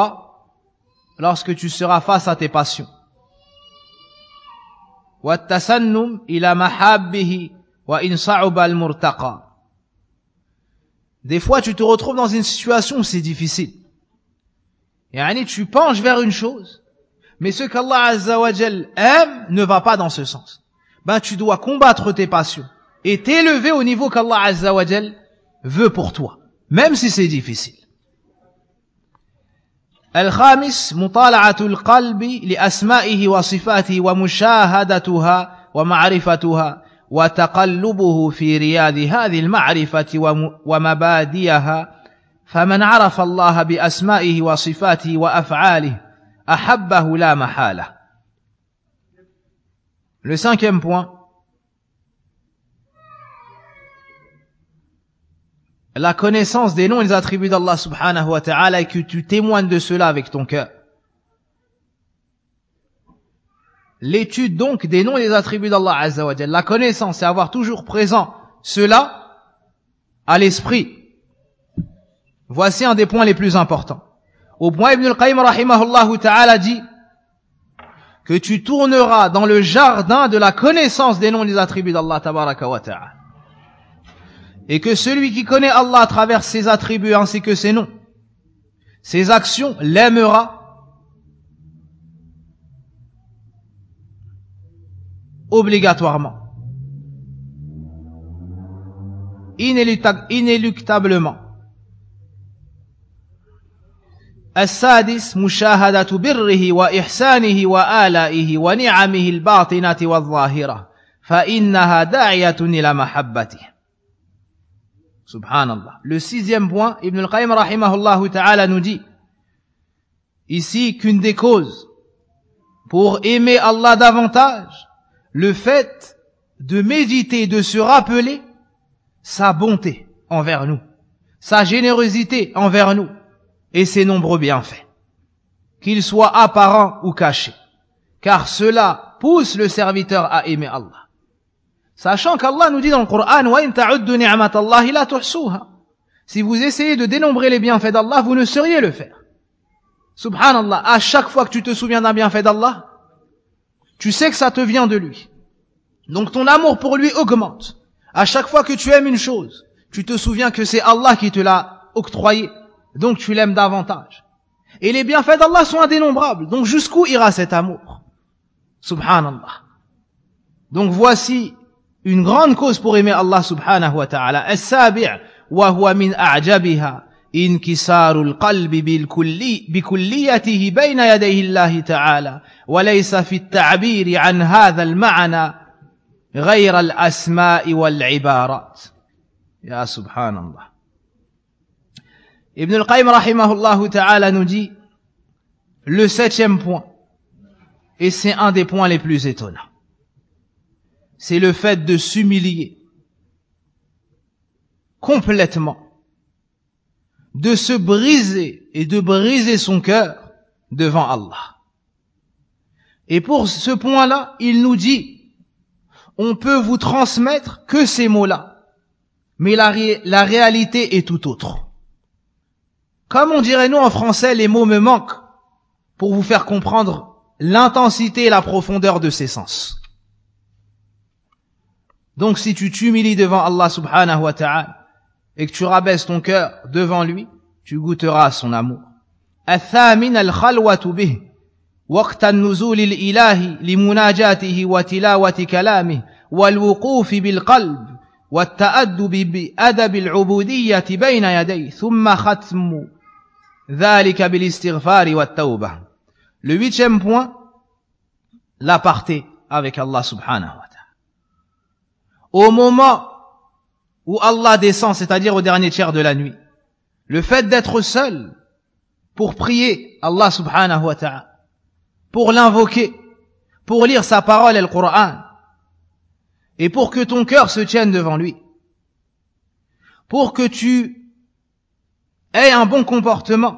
tu seras face à tes passions. والتسنم إلى محابه وإن صعب المرتقى. Des fois, tu te retrouves dans une situation où c'est difficile. Yani, tu penches vers une chose, mais ce qu'Allah Azza wa Jal aime ne va pas dans ce sens. Tu dois combattre tes passions et t'élever au niveau qu'Allah Azza wa Jal veut pour toi, même si c'est difficile. الخامس مطالعة القلب لأسمائه وصفاته ومشاهدتها ومعرفتها وتقلبه في رياض هذه المعرفة ومبادئها فمن عرف الله بأسمائه وصفاته وأفعاله أحبه لا محالة. Le cinquième point, la connaissance des noms et des attributs d'Allah subhanahu wa ta'ala et que tu témoignes de cela avec ton cœur. L'étude donc des noms et des attributs d'Allah Azza wa Jalla, la connaissance, c'est avoir toujours présent cela à l'esprit. Voici un des points les plus importants. Au point, Ibn al-Qayyim rahimahullah ta'ala dit que tu tourneras dans le jardin de la connaissance des noms et des attributs d'Allah tabaraka wa ta'ala. Et que celui qui connaît Allah à travers ses attributs ainsi que ses noms, ses actions, l'aimera obligatoirement, inéluctablement. السادس مشاهدة بره وإحسانه وآلائه ونعمه الباطنة والظاهرة فإنها داعية إلى محبته. Subhanallah. Le sixième point, Ibn al-Qayyim rahimahullah ta'ala nous dit ici qu'une des causes pour aimer Allah davantage, le fait de méditer, de se rappeler sa bonté envers nous, sa générosité envers nous, et ses nombreux bienfaits, qu'ils soient apparents ou cachés, car cela pousse le serviteur à aimer Allah. Sachant qu'Allah nous dit dans le Coran, وَإِن تَعُدُّوا نِعْمَةَ اللَّهِ لَا تُحْصُوهَا. Si vous essayez de dénombrer les bienfaits d'Allah, vous ne sauriez le faire. Subhanallah, à chaque fois que tu te souviens d'un bienfait d'Allah, tu sais que ça te vient de lui. Donc ton amour pour lui augmente. À chaque fois que tu aimes une chose, tu te souviens que c'est Allah qui te l'a octroyé. Donc tu l'aimes davantage. Et les bienfaits d'Allah sont indénombrables. Donc jusqu'où ira cet amour? Subhanallah. Donc voici une grande cause pour aimer Allah subhanahu wa ta'ala. As-sabi' wa huwa min a'jabiha inkisaru al-qalbi bikulliyatihi bayna yadayhi Allah ta'ala wa laysa fi at-ta'bir an hadha al-ma'na ghayra al-asma'i wal-ibarat. Ya subhanallah. Ibn al-Qayyim rahimahullah ta'ala nous dit le septième point, et c'est un des points les plus étonnants, c'est le fait de s'humilier complètement, de se briser et de briser son cœur devant Allah. Et pour ce point-là, il nous dit, on peut vous transmettre que ces mots-là, mais la réalité est tout autre. Comme on dirait nous en français, les mots me manquent pour vous faire comprendre l'intensité et la profondeur de ces sens. Donc si tu t'humilies devant Allah subhanahu wa ta'ala et que tu rabaisses ton cœur devant lui, tu goûteras à son amour. الثامن الخلوة به وقت النزول الإلهي لمناجاته وتلاوة كلامه والوقوف بالقلب والتأدب بأدب العبودية بين يديه ثم ختم ذلك بالاستغفار والتوبة. Le huitième point, l'aparté avec Allah subhanahu wa ta'ala. Au moment où Allah descend, c'est-à-dire au dernier tiers de la nuit, le fait d'être seul pour prier Allah subhanahu wa ta'ala, pour l'invoquer, pour lire sa parole et le Coran, et pour que ton cœur se tienne devant lui, pour que tu aies un bon comportement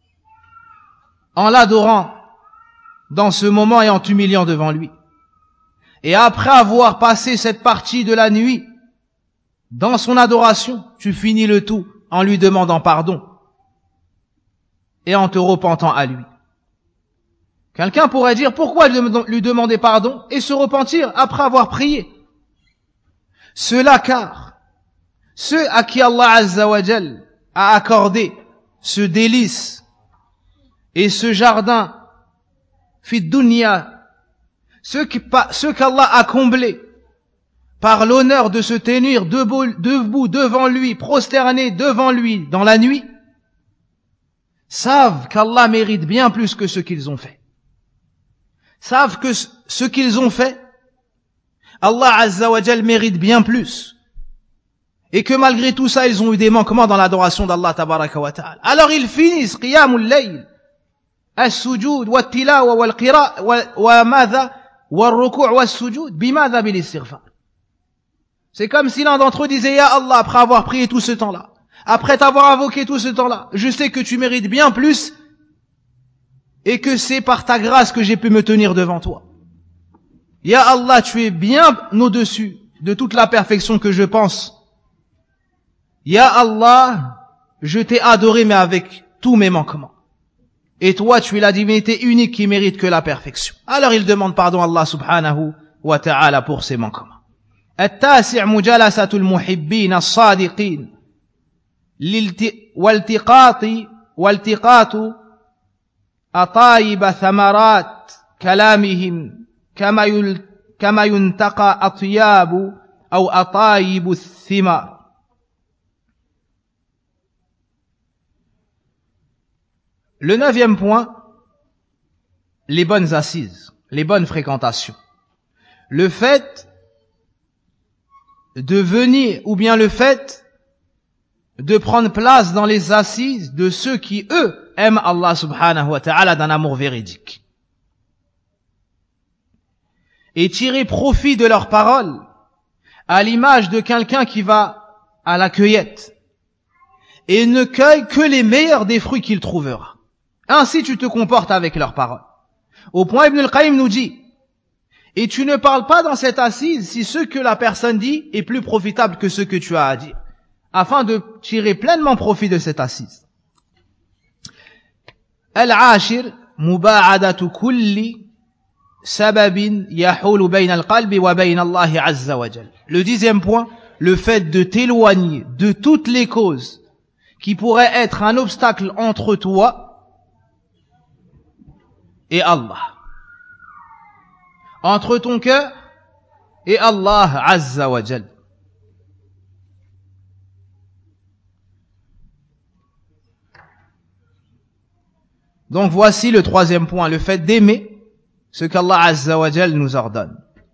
en l'adorant dans ce moment et en t'humiliant devant lui. Et après avoir passé cette partie de la nuit dans son adoration, tu finis le tout en lui demandant pardon et en te repentant à lui. Quelqu'un pourrait dire, pourquoi lui demander pardon et se repentir après avoir prié? Cela car ceux à qui Allah Azza wa Jal a accordé ce délice et ce jardin fi dunya, ceux qu'Allah a comblés par l'honneur de se tenir debout devant lui, prosternés devant lui dans la nuit, savent qu'Allah mérite bien plus que ce qu'ils ont fait. Savent que ce qu'ils ont fait, Allah Azza wa Jal mérite bien plus. Et que malgré tout ça, ils ont eu des manquements dans l'adoration d'Allah tabaraka wa ta'ala. Alors ils finissent qiyamul layl, as-sujud wa tilawa wal qira wa madha wa ruku' wa sujud bimadha bil istighfar. C'est comme si l'un d'entre eux disait, Ya Allah, après avoir prié tout ce temps-là, après t'avoir invoqué tout ce temps-là, je sais que tu mérites bien plus et que c'est par ta grâce que j'ai pu me tenir devant toi. Ya Allah, tu es bien au-dessus de toute la perfection que je pense. Ya Allah, je t'ai adoré mais avec tous mes manquements. Et toi, tu es la divinité unique qui mérite que la perfection. Alors il demande pardon à Allah subhanahu wa ta'ala pour ses manquements. التاسع مجالسة المحبين الصادقين والتقاط أطايب ثمرات كلامهم كما ينتقى أطياب أو أطايب الثمار. Le 9e point, les bonnes assises, les bonnes fréquentations. Le fait de venir, ou bien le fait de prendre place dans les assises de ceux qui, eux, aiment Allah subhanahu wa ta'ala d'un amour véridique. Et tirer profit de leurs paroles, à l'image de quelqu'un qui va à la cueillette, et ne cueille que les meilleurs des fruits qu'il trouvera. Ainsi tu te comportes avec leurs paroles. Au point Ibn al-Qayyim nous dit, et tu ne parles pas dans cette assise si ce que la personne dit est plus profitable que ce que tu as à dire, afin de tirer pleinement profit de cette assise. Al-ashir, muba'adatu kulli sababin yahulu bayna al-qalbi wa bayna Allah azza wa jal. Le 10e point, le fait de t'éloigner de toutes les causes qui pourraient être un obstacle entre toi et Allah. Entre ton cœur et Allah azza wa jal. Donc voici le 3e point, le fait d'aimer ce qu'Allah azza wa jal nous ordonne.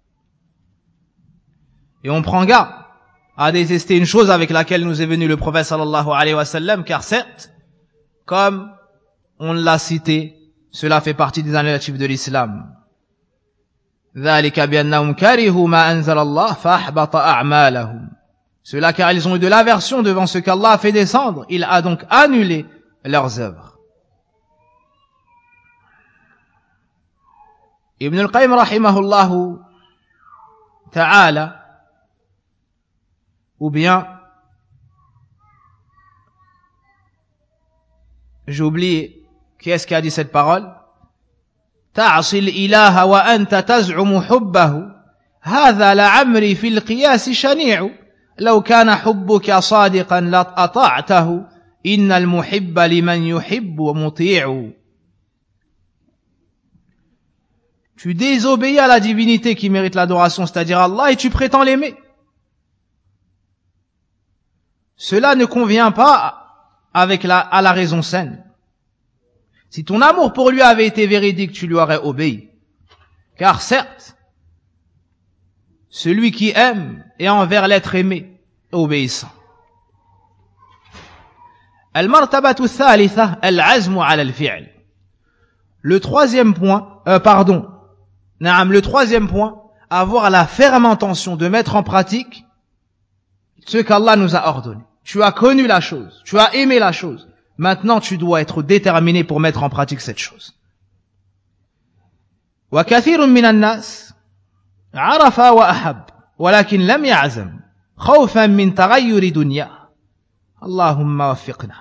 Et on prend garde à détester une chose avec laquelle nous est venu le prophète sallallahu alayhi wa sallam, car certes, comme on l'a cité, cela fait partie des impératifs de l'islam. ذلك بأنهم كرهوا ما أنزل الله فأحبط أعمالهم. Cela car ils ont eu de l'aversion devant ce qu'Allah a fait descendre, il a donc annulé leurs œuvres. Ibn al-Qayyim rahimahullahu ta'ala, ou bien, j'ai oublié qui est-ce qui a dit cette parole, تعصي الإله وأنت تزعم حبه هذا لعمري في القياس شنيع لو كان حبك صادقا لأطعته إن المحب لمن يحب مطيع. Tu désobéis à la divinité qui mérite l'adoration, c'est-à-dire Allah, et tu prétends l'aimer. Cela ne convient pas à la raison saine. Si ton amour pour lui avait été véridique, tu lui aurais obéi. Car certes, celui qui aime est envers l'être aimé, obéissant. Al-martabatu thalitha, al-azmu ala al-fi'l. Le 3e point, le 3e point, avoir la ferme intention de mettre en pratique ce qu'Allah nous a ordonné. Tu as connu la chose, tu as aimé la chose. Maintenant, tu dois être déterminé pour mettre en pratique cette chose. وكثير من الناس عرف وأحب ولكن لم يعزم خوفا من تغير دنياه. اللهم وفقنا.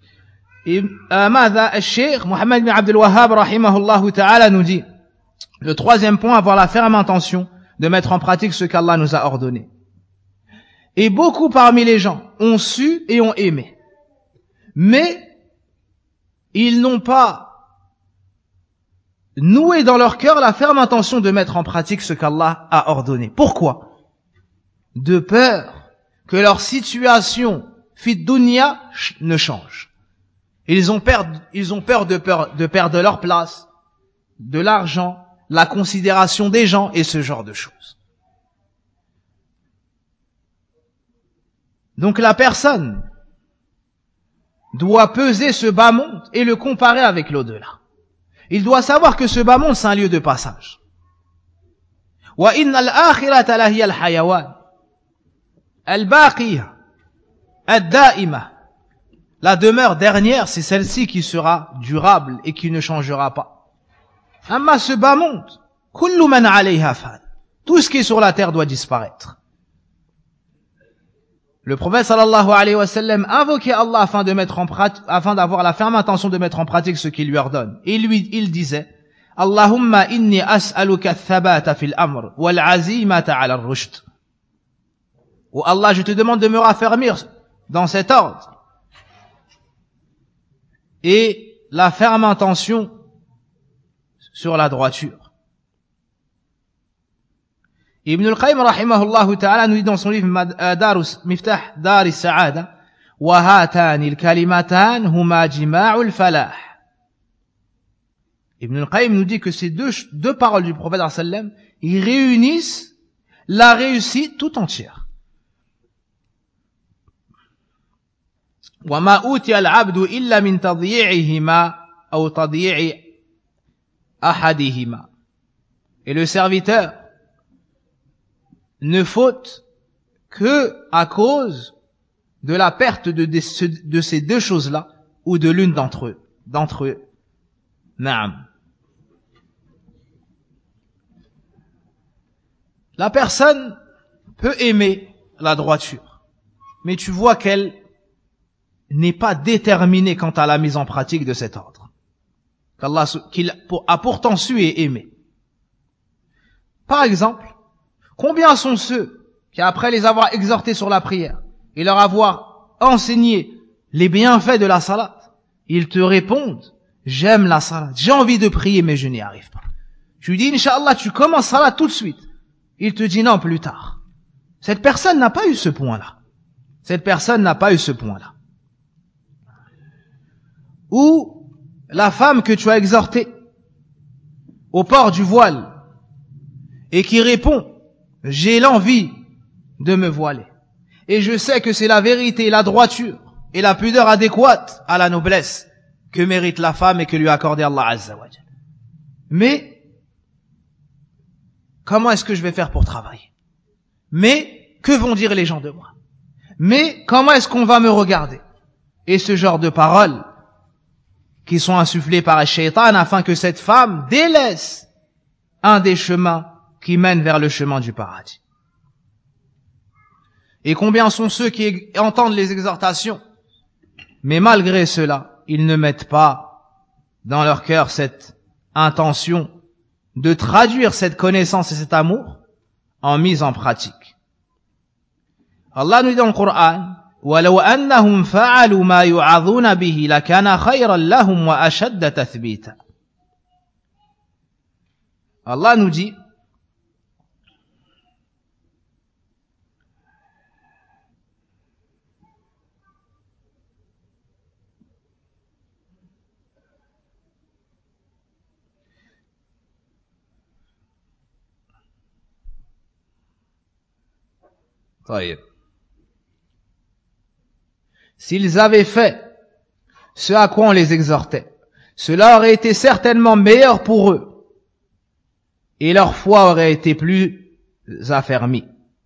ماذا الشيخ محمد بن عبد الوهاب رحمه الله تعالى nous dit, le 3e point, avoir la ferme intention de mettre en pratique ce qu'Allah nous a ordonné. Et beaucoup parmi les gens ont su et ont aimé. Mais ils n'ont pas noué dans leur cœur la ferme intention de mettre en pratique ce qu'Allah a ordonné. Pourquoi? De peur que leur situation fid dunya ne change. Ils ont peur de perdre leur place, de l'argent, la considération des gens et ce genre de choses. Donc la personne doit peser ce bas monde et le comparer avec l'au-delà. Il doit savoir que ce bas monde, c'est un lieu de passage. Wa inna al-akhirata lahiya al-hayawan al-baqiya ad-da'ima. La demeure dernière, c'est celle-ci qui sera durable et qui ne changera pas. Amma ce bas monde, kullu man 'alayha fan. Tout ce qui est sur la terre doit disparaître. Le prophète sallallahu alayhi wa sallam invoquait Allah afin d'avoir la ferme intention de mettre en pratique ce qu'il lui ordonne. Et il disait, Allahumma inni as'aluka thabata fil amr wal azimata ala ar-rushd. Oh Allah, je te demande de me raffermir dans cet ordre et la ferme intention sur la droiture. Ibn al-Qayyim rahimahullah ta'ala nous dit dans son livre Miftah Dar al-Sa'ada, wa hatani al-kalimatan huma jima'u al-falah. Ibn al-Qayyim nous dit que ces deux paroles du prophète sallam, ils réunissent la réussite tout entière. Wa ma utiya al-'abdu illa min tadyi'ihima aw tadyi'i ahadihima. Et le serviteur ne faute que à cause de la perte de ces deux choses-là ou de l'une d'entre eux. Naam. La personne peut aimer la droiture, mais tu vois qu'elle n'est pas déterminée quant à la mise en pratique de cet ordre qu'Allah qu'il a pourtant su et aimé. Par exemple, combien sont ceux qui, après les avoir exhortés sur la prière et leur avoir enseigné les bienfaits de la salat, ils te répondent, j'aime la salat, j'ai envie de prier mais je n'y arrive pas. Tu lui dis, Inch'Allah, tu commences salat tout de suite. Il te dit non, plus tard. Cette personne n'a pas eu ce point-là. Ou la femme que tu as exhortée au port du voile et qui répond, j'ai l'envie de me voiler. Et je sais que c'est la vérité, la droiture et la pudeur adéquate à la noblesse que mérite la femme et que lui a accordé Allah Azza wa Jalla. Mais, comment est-ce que je vais faire pour travailler? Mais, que vont dire les gens de moi? Mais, comment est-ce qu'on va me regarder? Et ce genre de paroles qui sont insufflées par le shaitan afin que cette femme délaisse un des chemins qui mènent vers le chemin du paradis. Et combien sont ceux qui entendent les exhortations, mais malgré cela, ils ne mettent pas dans leur cœur cette intention de traduire cette connaissance et cet amour en mise en pratique. Allah nous dit dans le Coran, وَلَوْ أَنَّهُمْ فَعَلُوا مَا يُعَظُونَ بِهِ لَكَانَ خَيْرًا لَهُمْ وَأَشَدَّ تَثْبِيتًا. Allah nous dit, s'ils avaient fait ce à quoi on les exhortait, cela aurait été certainement meilleur pour eux et leur foi aurait été plus affermie.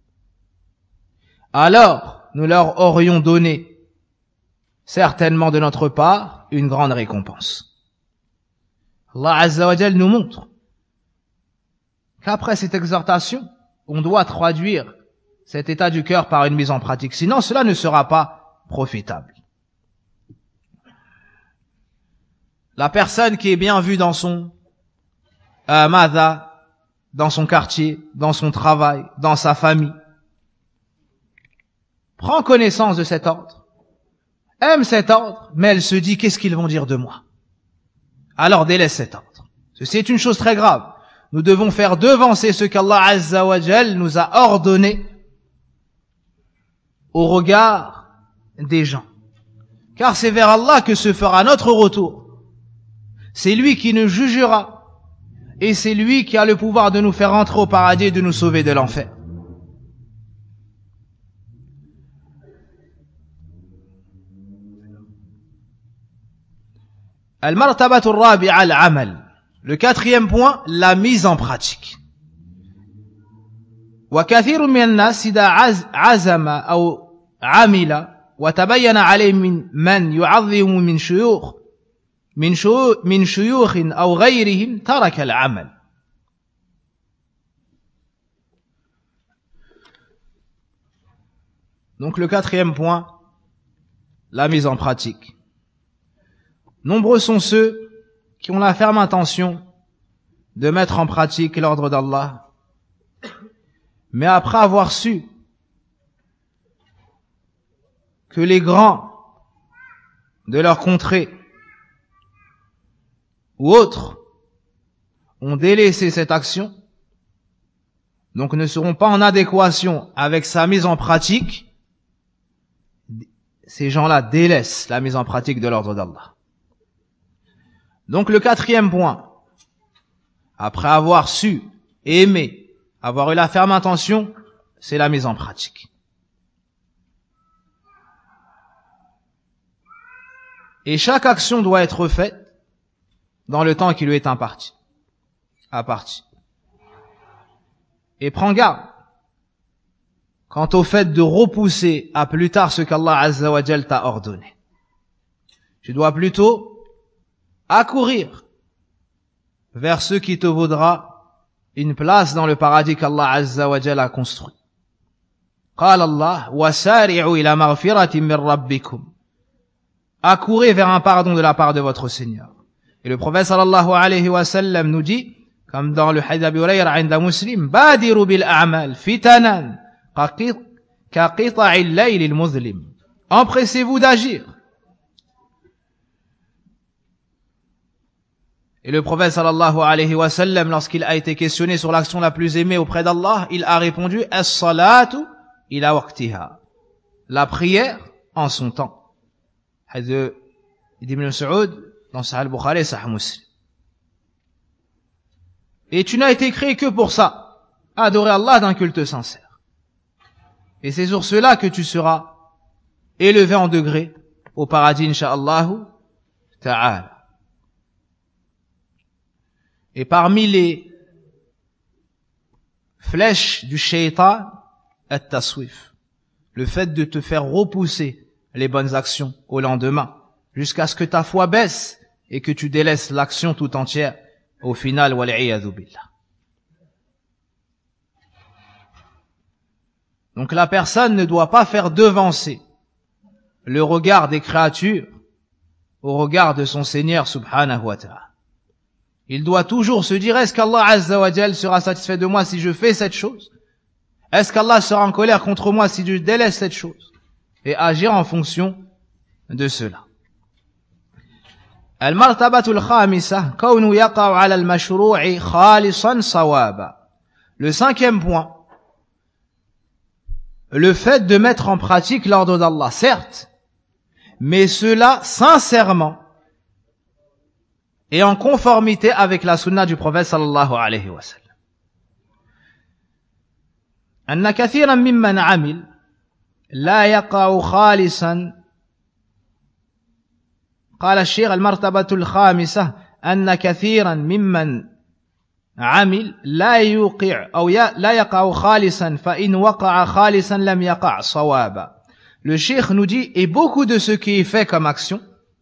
Alors, nous leur aurions donné certainement de notre part une grande récompense. Allah Azza wa Jal nous montre qu'après cette exhortation, on doit traduire cet état du cœur par une mise en pratique. Sinon, cela ne sera pas profitable. La personne qui est bien vue dans son madha, dans son quartier, dans son travail, dans sa famille, prend connaissance de cet ordre, aime cet ordre, mais elle se dit, qu'est-ce qu'ils vont dire de moi? Alors délaisse cet ordre. Ceci est une chose très grave. Nous devons faire devancer ce qu'Allah Azza wa Jal nous a ordonné au regard des gens. Car c'est vers Allah que se fera notre retour. C'est lui qui nous jugera et c'est lui qui a le pouvoir de nous faire entrer au paradis et de nous sauver de l'enfer. Al-martabatu ar-rabi'a al-amal. Le quatrième point, la mise en pratique. وكثير من الناس إذا عزم أو عمل وتبين عليه من يعظم من شيوخ أو غيرهم ترك العمل. Donc le quatrième point, la mise en pratique. Nombreux sont ceux qui ont la ferme intention de mettre en pratique l'ordre d'Allah, mais après avoir su que les grands de leur contrée ou autres ont délaissé cette action, donc ne seront pas en adéquation avec sa mise en pratique, ces gens-là délaissent la mise en pratique de l'ordre d'Allah. Donc le quatrième point, après avoir su, aimé, avoir eu la ferme intention, c'est la mise en pratique. Et chaque action doit être faite dans le temps qui lui est imparti. Et prends garde quant au fait de repousser à plus tard ce qu'Allah Azza wa Jal t'a ordonné. Tu dois plutôt accourir vers ce qui te vaudra une place dans le paradis qu'Allah Azza wa Jal a construit. قال الله وسارعوا إلى مغفرة من ربكم. Accourez vers un pardon de la part de votre Seigneur. Et le prophète sallallahu alayhi wa sallam nous dit, comme dans le hadith d'Abu Hurayra عند مسلم, بادروا بالأعمال فتنا كقطع الليل المظلم. Empressez-vous d'agir. Et le prophète sallallahu alayhi wa sallam, lorsqu'il a été questionné sur l'action la plus aimée auprès d'Allah, il a répondu as-salatu ila waqtiha. La prière en son temps. Hadith d'Ibn Saoud dans Sahih al-Bukhari et Sahih Muslim. Et tu n'as été créé que pour ça, adorer Allah d'un culte sincère. Et c'est sur cela que tu seras élevé en degré au paradis, incha'Allah ta'ala. Et parmi les flèches du shaitan, at-taswif, le fait de te faire repousser les bonnes actions au lendemain, jusqu'à ce que ta foi baisse et que tu délaisses l'action tout entière, au final, wal'iyadhu billah. Donc la personne ne doit pas faire devancer le regard des créatures au regard de son Seigneur subhanahu wa ta'ala. Il doit toujours se dire, est-ce qu'Allah Azza wa Jal sera satisfait de moi si je fais cette chose? Est-ce qu'Allah sera en colère contre moi si je délaisse cette chose? Et agir en fonction de cela. Al-martabatul khamisah, kawnu yaqa'u 'ala al-mashru'i khalisan sawaba. Le cinquième point, le fait de mettre en pratique l'ordre d'Allah, certes, mais cela sincèrement et en conformité avec la sunna du prophète sallallahu alayhi wa sallam. Anna kathiran mimman 'amil la yaqa'u khalisan. قال الشيخ المرتبة الخامسة أن كثيرا ممن عمل لا يوقع أو لا يقع خالصا فإن وقع خالصا لم يقع صوابا. Le Cheikh nous dit, et beaucoup de ce qui est fait comme action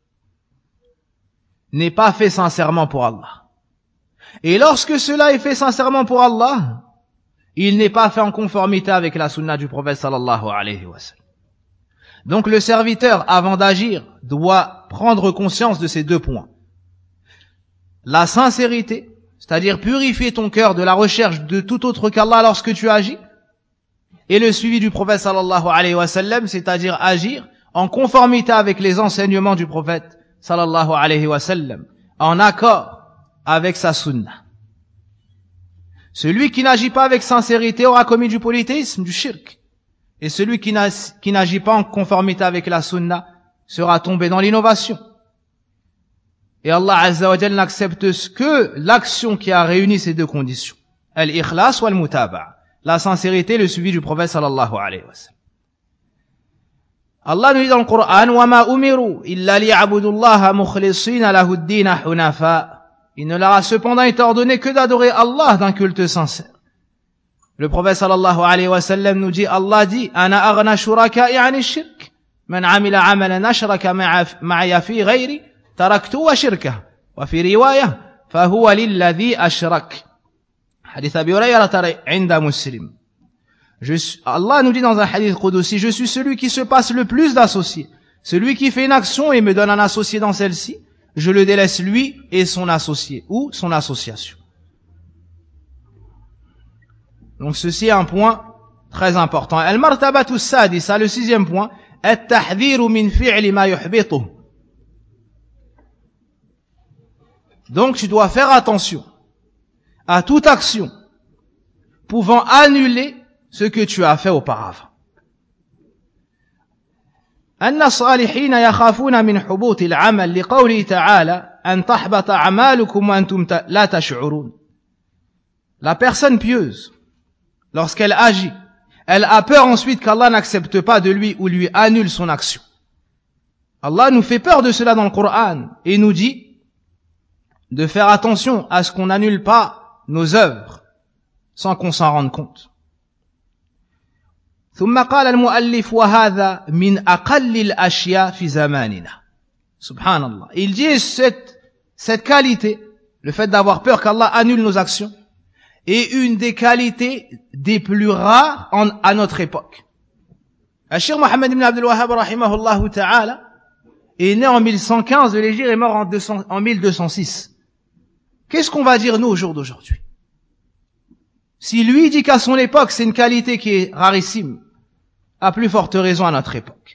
n'est pas fait sincèrement pour Allah. Et lorsque cela est fait sincèrement pour Allah, il n'est pas fait en conformité avec la sunna du prophète sallallahu alayhi wa sallam. Donc le serviteur, avant d'agir, doit prendre conscience de ces deux points. La sincérité, c'est-à-dire purifier ton cœur de la recherche de tout autre qu'Allah lorsque tu agis, et le suivi du prophète sallallahu alayhi wa sallam, c'est-à-dire agir en conformité avec les enseignements du prophète sallallahu alayhi wa sallam, en accord avec sa sunna. Celui qui n'agit pas avec sincérité aura commis du polythéisme, du shirk. Et celui qui n'agit pas en conformité avec la sunna sera tombé dans l'innovation. Et Allah Azza wa Jalla n'accepte que l'action qui a réuni ces deux conditions. Al-ikhlas wal-mutaba'a. La sincérité et le suivi du prophète sallallahu alayhi wa sallam. Allah nous dit dans le Coran, وَمَا أُمِرُوا إِلَّا لِيَعْبُدُوا اللَّهَ مُخْلِصِينَ لَهُ الدِّينَ حُنَفَاءَ. Il ne leur a cependant été ordonné que d'adorer Allah d'un culte sincère. Le prophète sallallahu alayhi wa sallam nous dit, Allah dit, Ana aghna shuraka'i 'ani shirk. Man 'amila 'amalan ashraka ma'a fi ghayri, taraktu wa shirkah. Wa fi riwayah, fahuwa lilladhi ashrak. Hadith Abi Hurayra 'inda Muslim. Allah nous dit dans un hadith qudsi, je suis celui qui se passe le plus d'associés. Celui qui fait une action et me donne un associé dans celle-ci, je le délaisse lui et son associé, ou son association. Donc ceci est un point très important. Al-martabatu sadisa, le 6e point, at-tahdhiru min fi'li ma yuhbituh. Donc tu dois faire attention à toute action pouvant annuler ce que tu as fait auparavant. أن الصالحين يخافون من حبوط العمل لقوله تعالى أن تحبط أعمالكم وأنتم لا تشعرون. La personne pieuse, lorsqu'elle agit, elle a peur ensuite qu'Allah n'accepte pas de lui ou lui annule son action. Allah nous fait peur de cela dans le Coran et nous dit de faire attention à ce qu'on n'annule pas nos œuvres sans qu'on s'en rende compte. ثم قال المؤلف وهذا من أقل الأشياء في زماننا. Subhanallah. Il dit cette qualité, le fait d'avoir peur qu'Allah annule nos actions, est une des qualités des plus rares à notre époque. Cheikh Mohammed ibn Abdul Wahhab rahimahullah ta'ala est né en 1115 de l'Hégire et mort en 1206. Qu'est-ce qu'on va dire nous au jour d'aujourd'hui? Si lui dit qu'à son époque c'est une qualité qui est rarissime, à plus forte raison à notre époque.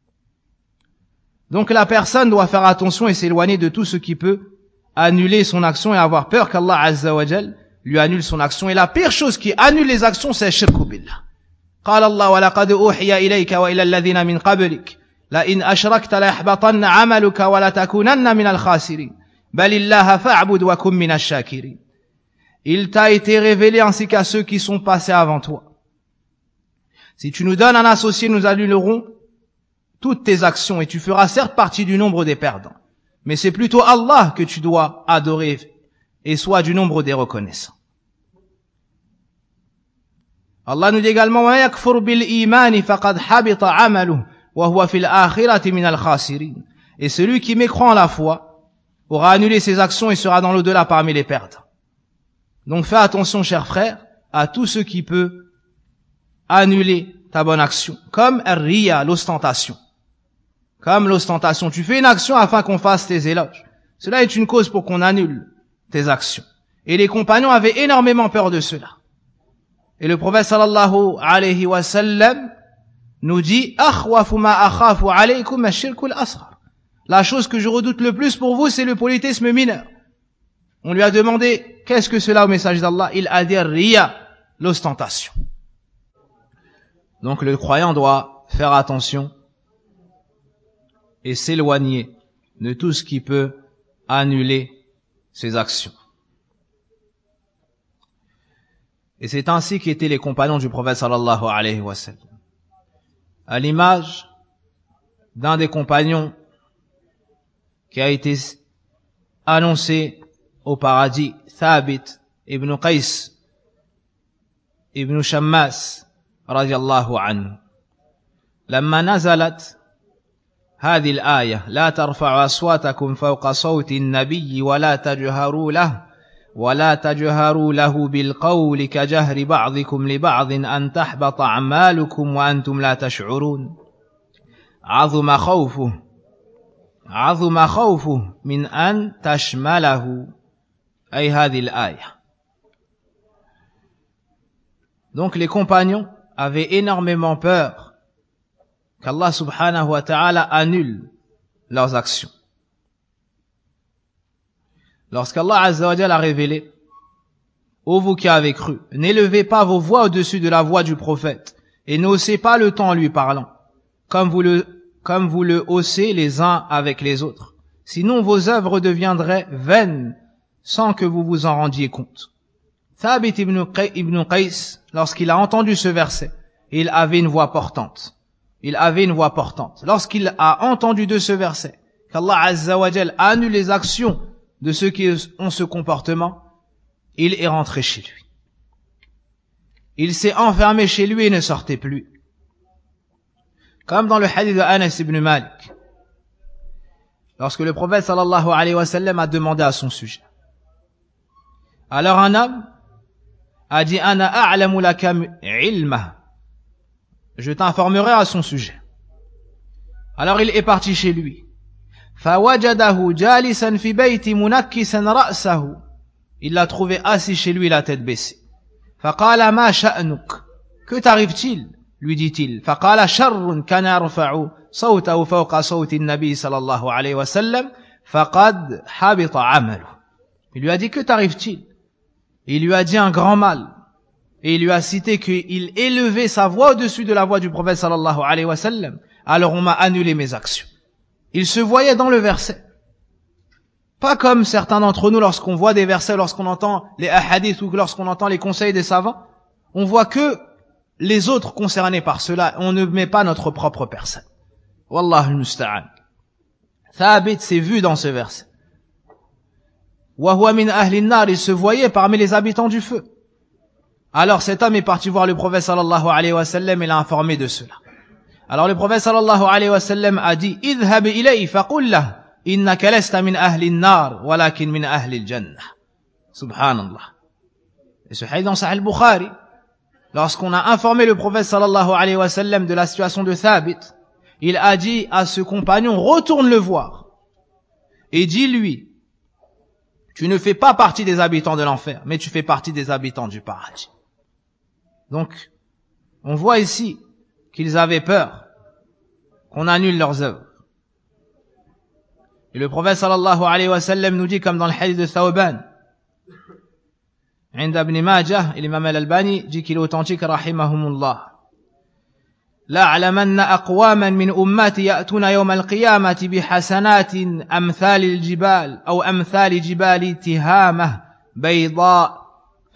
Donc la personne doit faire attention et s'éloigner de tout ce qui peut annuler son action et avoir peur qu'Allah Azza wa Jal lui annule son action. Et la pire chose qui annule les actions, c'est shirku billah. قال الله ولقد أوحي إليك وإلى الذين من قبلك لئن أشركت ليحبطن عملك ولتكونن من الخاسرين بل الله فاعبد وكن من الشاكرين. Il t'a été révélé ainsi qu'à ceux qui sont passés avant toi. Si tu nous donnes un associé, nous annulerons toutes tes actions et tu feras certes partie du nombre des perdants. Mais c'est plutôt Allah que tu dois adorer et sois du nombre des reconnaissants. Allah nous dit également وَمَا يَكْفُرْ بِالْإِيمَانِ فَقَدْ حَبِطَ عَمَلُهُ وَهُوَ فِي الْآخِرَةِ مِنَ الْخَاسِرِينَ. Et celui qui mécroit en la foi aura annulé ses actions et sera dans l'au-delà parmi les perdants. Donc fais attention, chers frères, à tout ce qui peut annuler ta bonne action, comme ar-riya, l'ostentation. Comme l'ostentation, tu fais une action afin qu'on fasse tes éloges. Cela est une cause pour qu'on annule tes actions. Et les compagnons avaient énormément peur de cela. Et le prophète sallallahu alayhi wa sallam nous dit akhwafu ma akhafu alaykum ash-shirku al-asghar. La chose que je redoute le plus pour vous, c'est le polythéisme mineur. On lui a demandé qu'est-ce que cela au message d'Allah? Il a dit riya, l'ostentation. Donc le croyant doit faire attention et s'éloigner de tout ce qui peut annuler ses actions. Et c'est ainsi qu'étaient les compagnons du prophète sallallahu alayhi wa sallam. À l'image d'un des compagnons qui a été annoncé au paradis, Thabit ibn Qais ibn Shammas رضي الله عنه لما نزلت هذه الآية لا ترفعوا أصواتكم فوق صوت النبي ولا تجهروا له بالقول كجهر بعضكم لبعض أن تحبط أعمالكم وأنتم لا تشعرون عظم خوفه من أن تشمله أي هذه الآية. Donc les compagnons avaient énormément peur qu'Allah subhanahu wa ta'ala annule leurs actions. Lorsqu'Allah azza wa jalla a révélé, ô vous qui avez cru, n'élevez pas vos voix au-dessus de la voix du prophète et n'haussez pas le ton en lui parlant, comme vous le haussez les uns avec les autres. Sinon vos œuvres deviendraient vaines sans que vous vous en rendiez compte. Thabit ibn Qais, lorsqu'il a entendu ce verset, il avait une voix portante. Lorsqu'il a entendu de ce verset qu'Allah Azza wa Jal annule les actions de ceux qui ont ce comportement, il est rentré chez lui. Il s'est enfermé chez lui et ne sortait plus. Comme dans le hadith de Anas ibn Malik, lorsque le prophète sallallahu alayhi wa sallam a demandé à son sujet. Alors un homme a dit ana a'lamu laka ilma je t'informerai à son sujet. Alors il est parti chez lui. فَوَجَدَهُ جَالِسًا فِي بَيْتِ مُنَكِّسًا رَأْسَهُ. Il l'a trouvé assis chez lui, la tête baissée. فَقَالَ مَا شَأْنُكَ. Que t'arrive-t-il? Lui dit-il. فَقَالَ شَرٌّ كَانَ يَرْفَعُ صَوْتَهُ فَوْقَ صَوْتِ النَّبِيِّ صلى الله عليه وسلم فَقَدْ حَبِطَ عَمَلُهُ. Il lui a dit, que t'arrive-t-il? Il lui a dit un grand mal. Et il lui a cité qu'il élevait sa voix au-dessus de la voix du prophète sallallahu alayhi wa sallam. Alors on m'a annulé mes actions. Il se voyait dans le verset. Pas comme certains d'entre nous lorsqu'on voit des versets, lorsqu'on entend les hadiths ou lorsqu'on entend les conseils des savants, on voit que les autres concernés par cela, on ne met pas notre propre personne. Wallahu al-musta'an. Thabit s'est vu dans ce verset. Wa huwa min ahli an-nar, il se voyait parmi les habitants du feu. Alors cet homme est parti voir le prophète sallallahu alayhi wa sallam et l'a informé de cela. Alors le prophète sallallahu alayhi wa sallam a dit, idhhab ilayhi faqul lahu innaka lasta min ahli an-nar walakin min ahli al-jannah. Subhanallah. Et ce hadith dans Sahih al-Bukhari, lorsqu'on a informé le prophète sallallahu alayhi wa sallam de la situation de Thabit, il a dit à ce compagnon, retourne le voir et dis-lui, tu ne fais pas partie des habitants de l'enfer, mais tu fais partie des habitants du paradis. Donc, on voit ici qu'ils avaient peur qu'on annule leurs œuvres. Et le prophète sallallahu alayhi wa sallam nous dit, comme dans le hadith de Thawban, عند ابن ماجه, l'imam al-Albani dit qu'il est authentique, rahimahumullah. لَأَعْلَمَنَّ أَقْوَامًا مِنْ أُمَّاتِ يَأْتُونَ يَوْمَ الْقِيَامَةِ بِحَسَنَاتٍ أَمْثَالِ الْجِبَالِ أو أَمْثَالِ جِبَالِ تِهَامَةٍ بَيْضَاءَ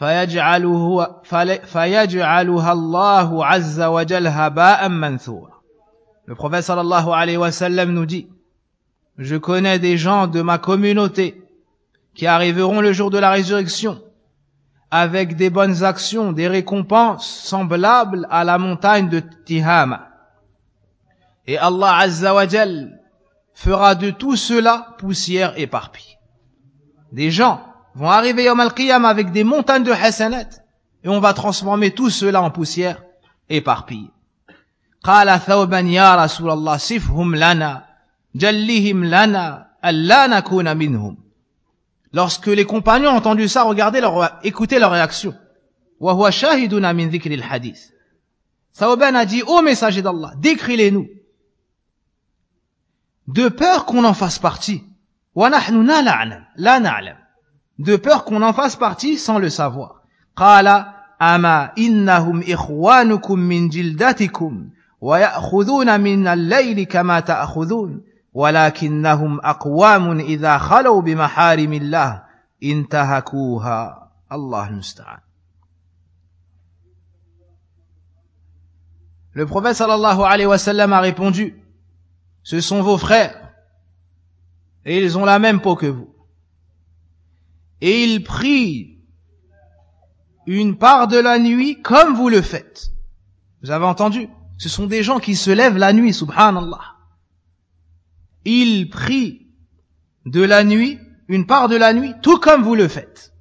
فَيَجْعَلُهَا اللَّهُ عَزَّ وَجَلَّ هَبَاءً مَنْثُورًا. Le prophète sallallahu alayhi wa sallam nous dit, je connais des gens de ma communauté qui arriveront le jour de la résurrection avec des bonnes actions, des récompenses semblables à la montagne de Tihama. Et Allah Azza wa Jal fera de tout cela poussière éparpillée. Des gens vont arriver Yawm al-Qiyam avec des montagnes de hasanat et on va transformer tout cela en poussière éparpillée. Qala Thawban ya Rasulallah sifhum lana jallihim lana alla nakuna minhum. Lorsque les compagnons ont entendu ça, écoutez leur réaction. Wa huwa shahiduna min dhikri al-hadith. Thawban a dit, ô messager d'Allah, décris-les-nous. De peur qu'on en fasse partie. Wa nahnu la na'lam. De peur qu'on en fasse partie sans le savoir. Qala ama innahum ikhwanukum min jildatikum wa ya'khuduna min al-layli kama ta'khudun. ولكنهم أقوام إذا خلوا بمحارم الله انتهكوها الله المستعان. Le prophète sallallahu alayhi wa sallam a répondu, ce sont vos frères et ils ont la même peau que vous. Et ils prient une part de la nuit comme vous le faites. Vous avez entendu? Ce sont des gens qui se lèvent la nuit, subhanallah. Il prie de la nuit, une part de la nuit, tout comme vous le faites.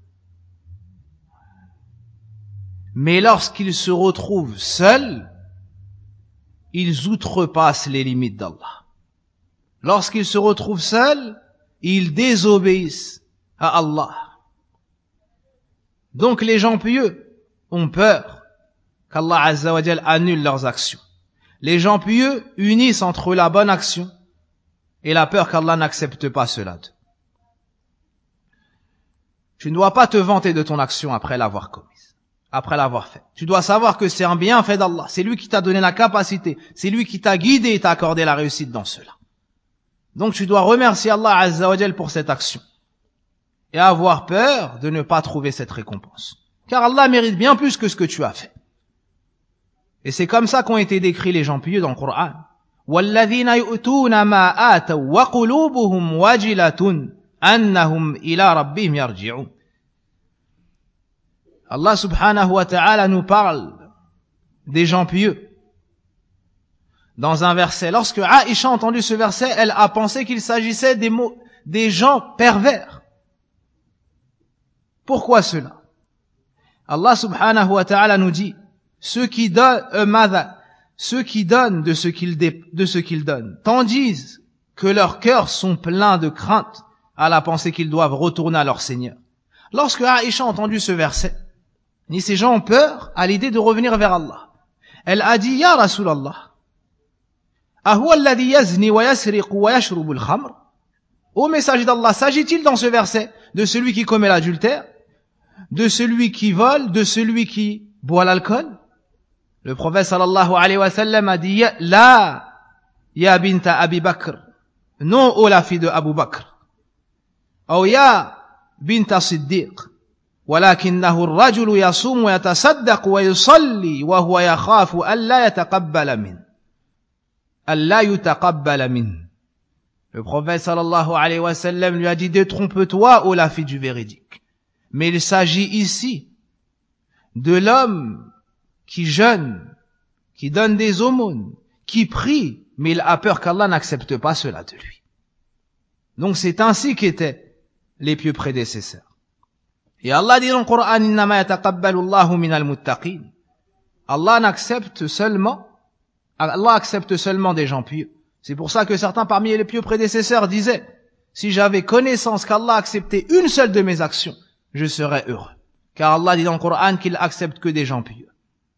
Mais lorsqu'ils se retrouvent seuls, ils outrepassent les limites d'Allah. Lorsqu'ils se retrouvent seuls, ils désobéissent à Allah. Donc les gens pieux ont peur qu'Allah Azza wa Jal annule leurs actions. Les gens pieux unissent entre la bonne action et la peur qu'Allah n'accepte pas cela. Tu ne dois pas te vanter de ton action après l'avoir commise, après l'avoir fait. Tu dois savoir que c'est un bienfait d'Allah. C'est lui qui t'a donné la capacité. C'est lui qui t'a guidé et t'a accordé la réussite dans cela. Donc tu dois remercier Allah Azza wa Jal pour cette action. Et avoir peur de ne pas trouver cette récompense. Car Allah mérite bien plus que ce que tu as fait. Et c'est comme ça qu'ont été décrits les gens pieux dans le Coran. وَالَّذِينَ يُؤْتُونَ مَا آتَوْا وَقُلُوبُهُمْ وَجِلَةٌ أَنَّهُمْ إِلَى رَبِّهِمْ يَرْجِعُونَ. Allah subhanahu wa ta'ala nous parle des gens pieux. Dans un verset, lorsque Aïcha a entendu ce verset, elle a pensé qu'il s'agissait des gens pervers. Pourquoi cela? Allah subhanahu wa ta'ala nous dit, ceux qui donnent, ceux qui donnent de ce qu'ils donnent, tandis que leurs cœurs sont pleins de crainte à la pensée qu'ils doivent retourner à leur Seigneur. Lorsque Aïcha a entendu ce verset, ni ces gens ont peur à l'idée de revenir vers Allah. Elle a dit, Ya Rasulallah, Ahuwa alladhi yazni wa yasriqu wa yashrubu al-khamr? Ô messager d'Allah, s'agit-il dans ce verset de celui qui commet l'adultère, de celui qui vole, de celui qui boit l'alcool? Le prophète sallallahu alayhi wa sallam a dit, La, ya binta Abi Bakr, non, ô la fille de Abu Bakr, ou ya binta Siddiq, ولكنه الرجل يصوم ويتصدق ويصلي وهو يخاف ألا يتقبل منه. Le prophète sallallahu alayhi wa sallam lui a dit, détrompe-toi, ô la fille du véridique. Mais il s'agit ici de l'homme qui jeûne, qui donne des aumônes, qui prie, mais il a peur qu'Allah n'accepte pas cela de lui. Donc c'est ainsi qu'étaient les pieux prédécesseurs. Et Allah dit dans le Coran, Innama yataqabbalu Allahu minal muttaqin. Allah accepte seulement des gens pieux. C'est pour ça que certains parmi les pieux prédécesseurs disaient, si j'avais connaissance qu'Allah acceptait une seule de mes actions, je serais heureux. Car Allah dit dans le Coran qu'il accepte que des gens pieux.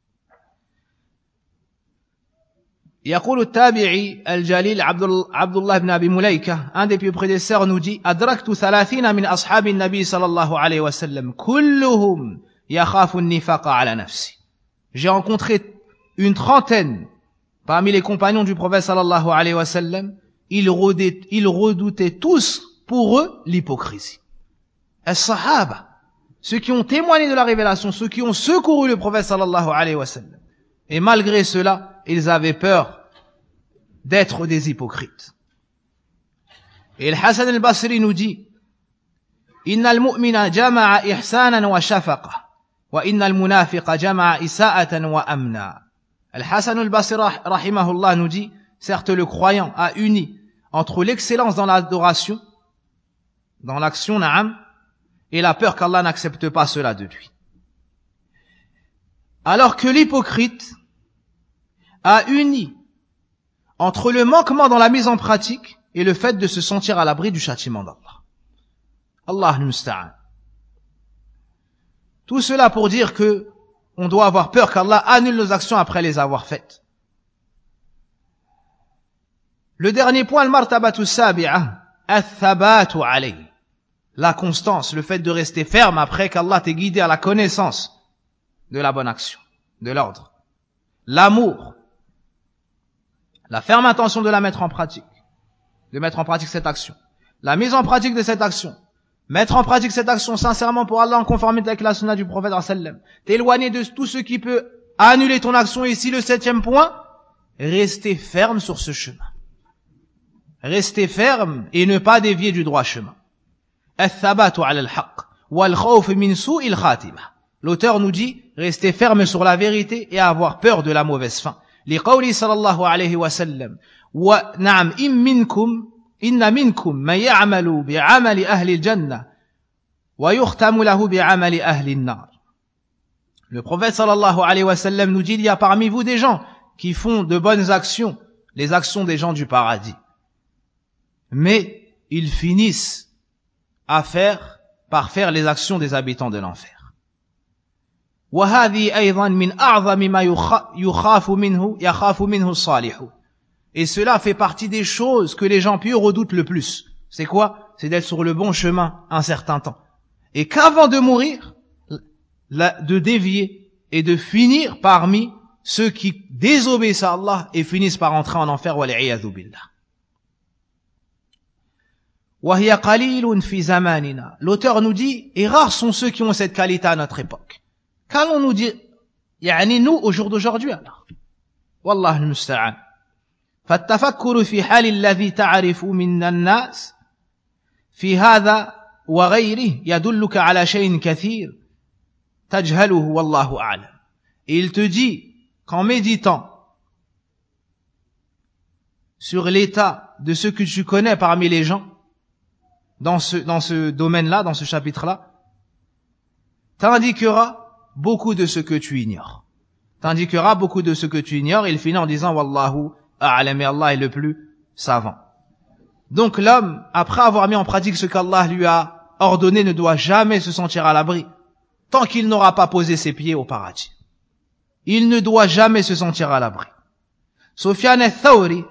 يقول التابعي الجليل عبد الله بن أبي مليكة, un des pieux prédécesseurs nous dit, أدركت 30 من أصحاب النبي صلى الله عليه وسلم كلهم يخاف النفاق على نفسه. J'ai rencontré une trentaine parmi les compagnons du prophète sallallahu alayhi wa sallam, ils redoutaient tous pour eux l'hypocrisie. As-sahaba, ceux qui ont témoigné de la révélation, ceux qui ont secouru le prophète sallallahu alayhi wa sallam. Et malgré cela, ils avaient peur d'être des hypocrites. Et le Hassan al-Basri nous dit, Inna al-mu'mina jama'a ihsanan wa shafaqa, wa inna al-munafiqa jama'a isa'atan wa amna. Al-Hassan al-Basri rahimahullah nous dit, certes le croyant a uni entre l'excellence dans l'adoration, dans l'action na'am, et la peur qu'Allah n'accepte pas cela de lui. Alors que l'hypocrite a uni entre le manquement dans la mise en pratique et le fait de se sentir à l'abri du châtiment d'Allah. Allah al-Musta'an. Tout cela pour dire que on doit avoir peur qu'Allah annule nos actions après les avoir faites. Le dernier point, al-martabatu sabi'a, al-thabatu alayh. La constance, le fait de rester ferme après qu'Allah t'ait guidé à la connaissance de la bonne action, de l'ordre. L'amour, la ferme intention de la mettre en pratique, de mettre en pratique cette action. La mise en pratique de cette action, mettre en pratique cette action sincèrement pour Allah en conformité avec la sunna du prophète sallam. T'éloigner de tout ce qui peut annuler ton action. Ici le 7e point, rester ferme sur ce chemin. Rester ferme et ne pas dévier du droit chemin. Al-thabatu ala al-haqq wal-khawf min su'il khatimah. L'auteur nous dit, rester ferme sur la vérité et avoir peur de la mauvaise fin. لقوله صلى الله عليه وسلم ونعم إن منكم من يعمل بعمل أهل الجنة ويختم له بعمل أهل النار. Le prophète sallallahu alayhi wa sallam nous dit, il y a parmi vous des gens qui font de bonnes actions, les actions des gens du paradis. Mais ils finissent par faire les actions des habitants de l'enfer. وهذه أيضا من أعظم ما يخاف منه الصالحون. Et cela fait partie des choses que les gens pieux redoutent le plus. C'est quoi? C'est d'être sur le bon chemin un certain temps. Et qu'avant de mourir, de dévier et de finir parmi ceux qui désobéissent à Allah et finissent par entrer en enfer. وَالْعِيَاذُ بِاللَّهِ. وَهِيَ قَلِيلٌ فِي زَمَانِنَا. L'auteur nous dit, et rares sont ceux qui ont cette qualité à notre époque. Qu'allons-nous dire, nous, au jour d'aujourd'hui, alors? Wallah al-musta'an. فالتفكر في حال الذي تعرف من الناس في هذا وغيره يدلك على شيء كثير تجهله والله أعلم. Et il te dit qu'en méditant sur l'état de ce que tu connais parmi les gens dans ce domaine-là, dans ce chapitre-là, t'indiquera beaucoup de ce que tu ignores. t'indiquera beaucoup de ce que tu ignores. Il finit en disant Wallahu a'lam, et Allah est le plus savant. Donc l'homme, après avoir mis en pratique ce qu'Allah lui a ordonné, ne doit jamais se sentir à l'abri tant qu'il n'aura pas posé ses pieds au paradis. Il ne doit jamais se sentir à l'abri. Sufyan al-Thawri,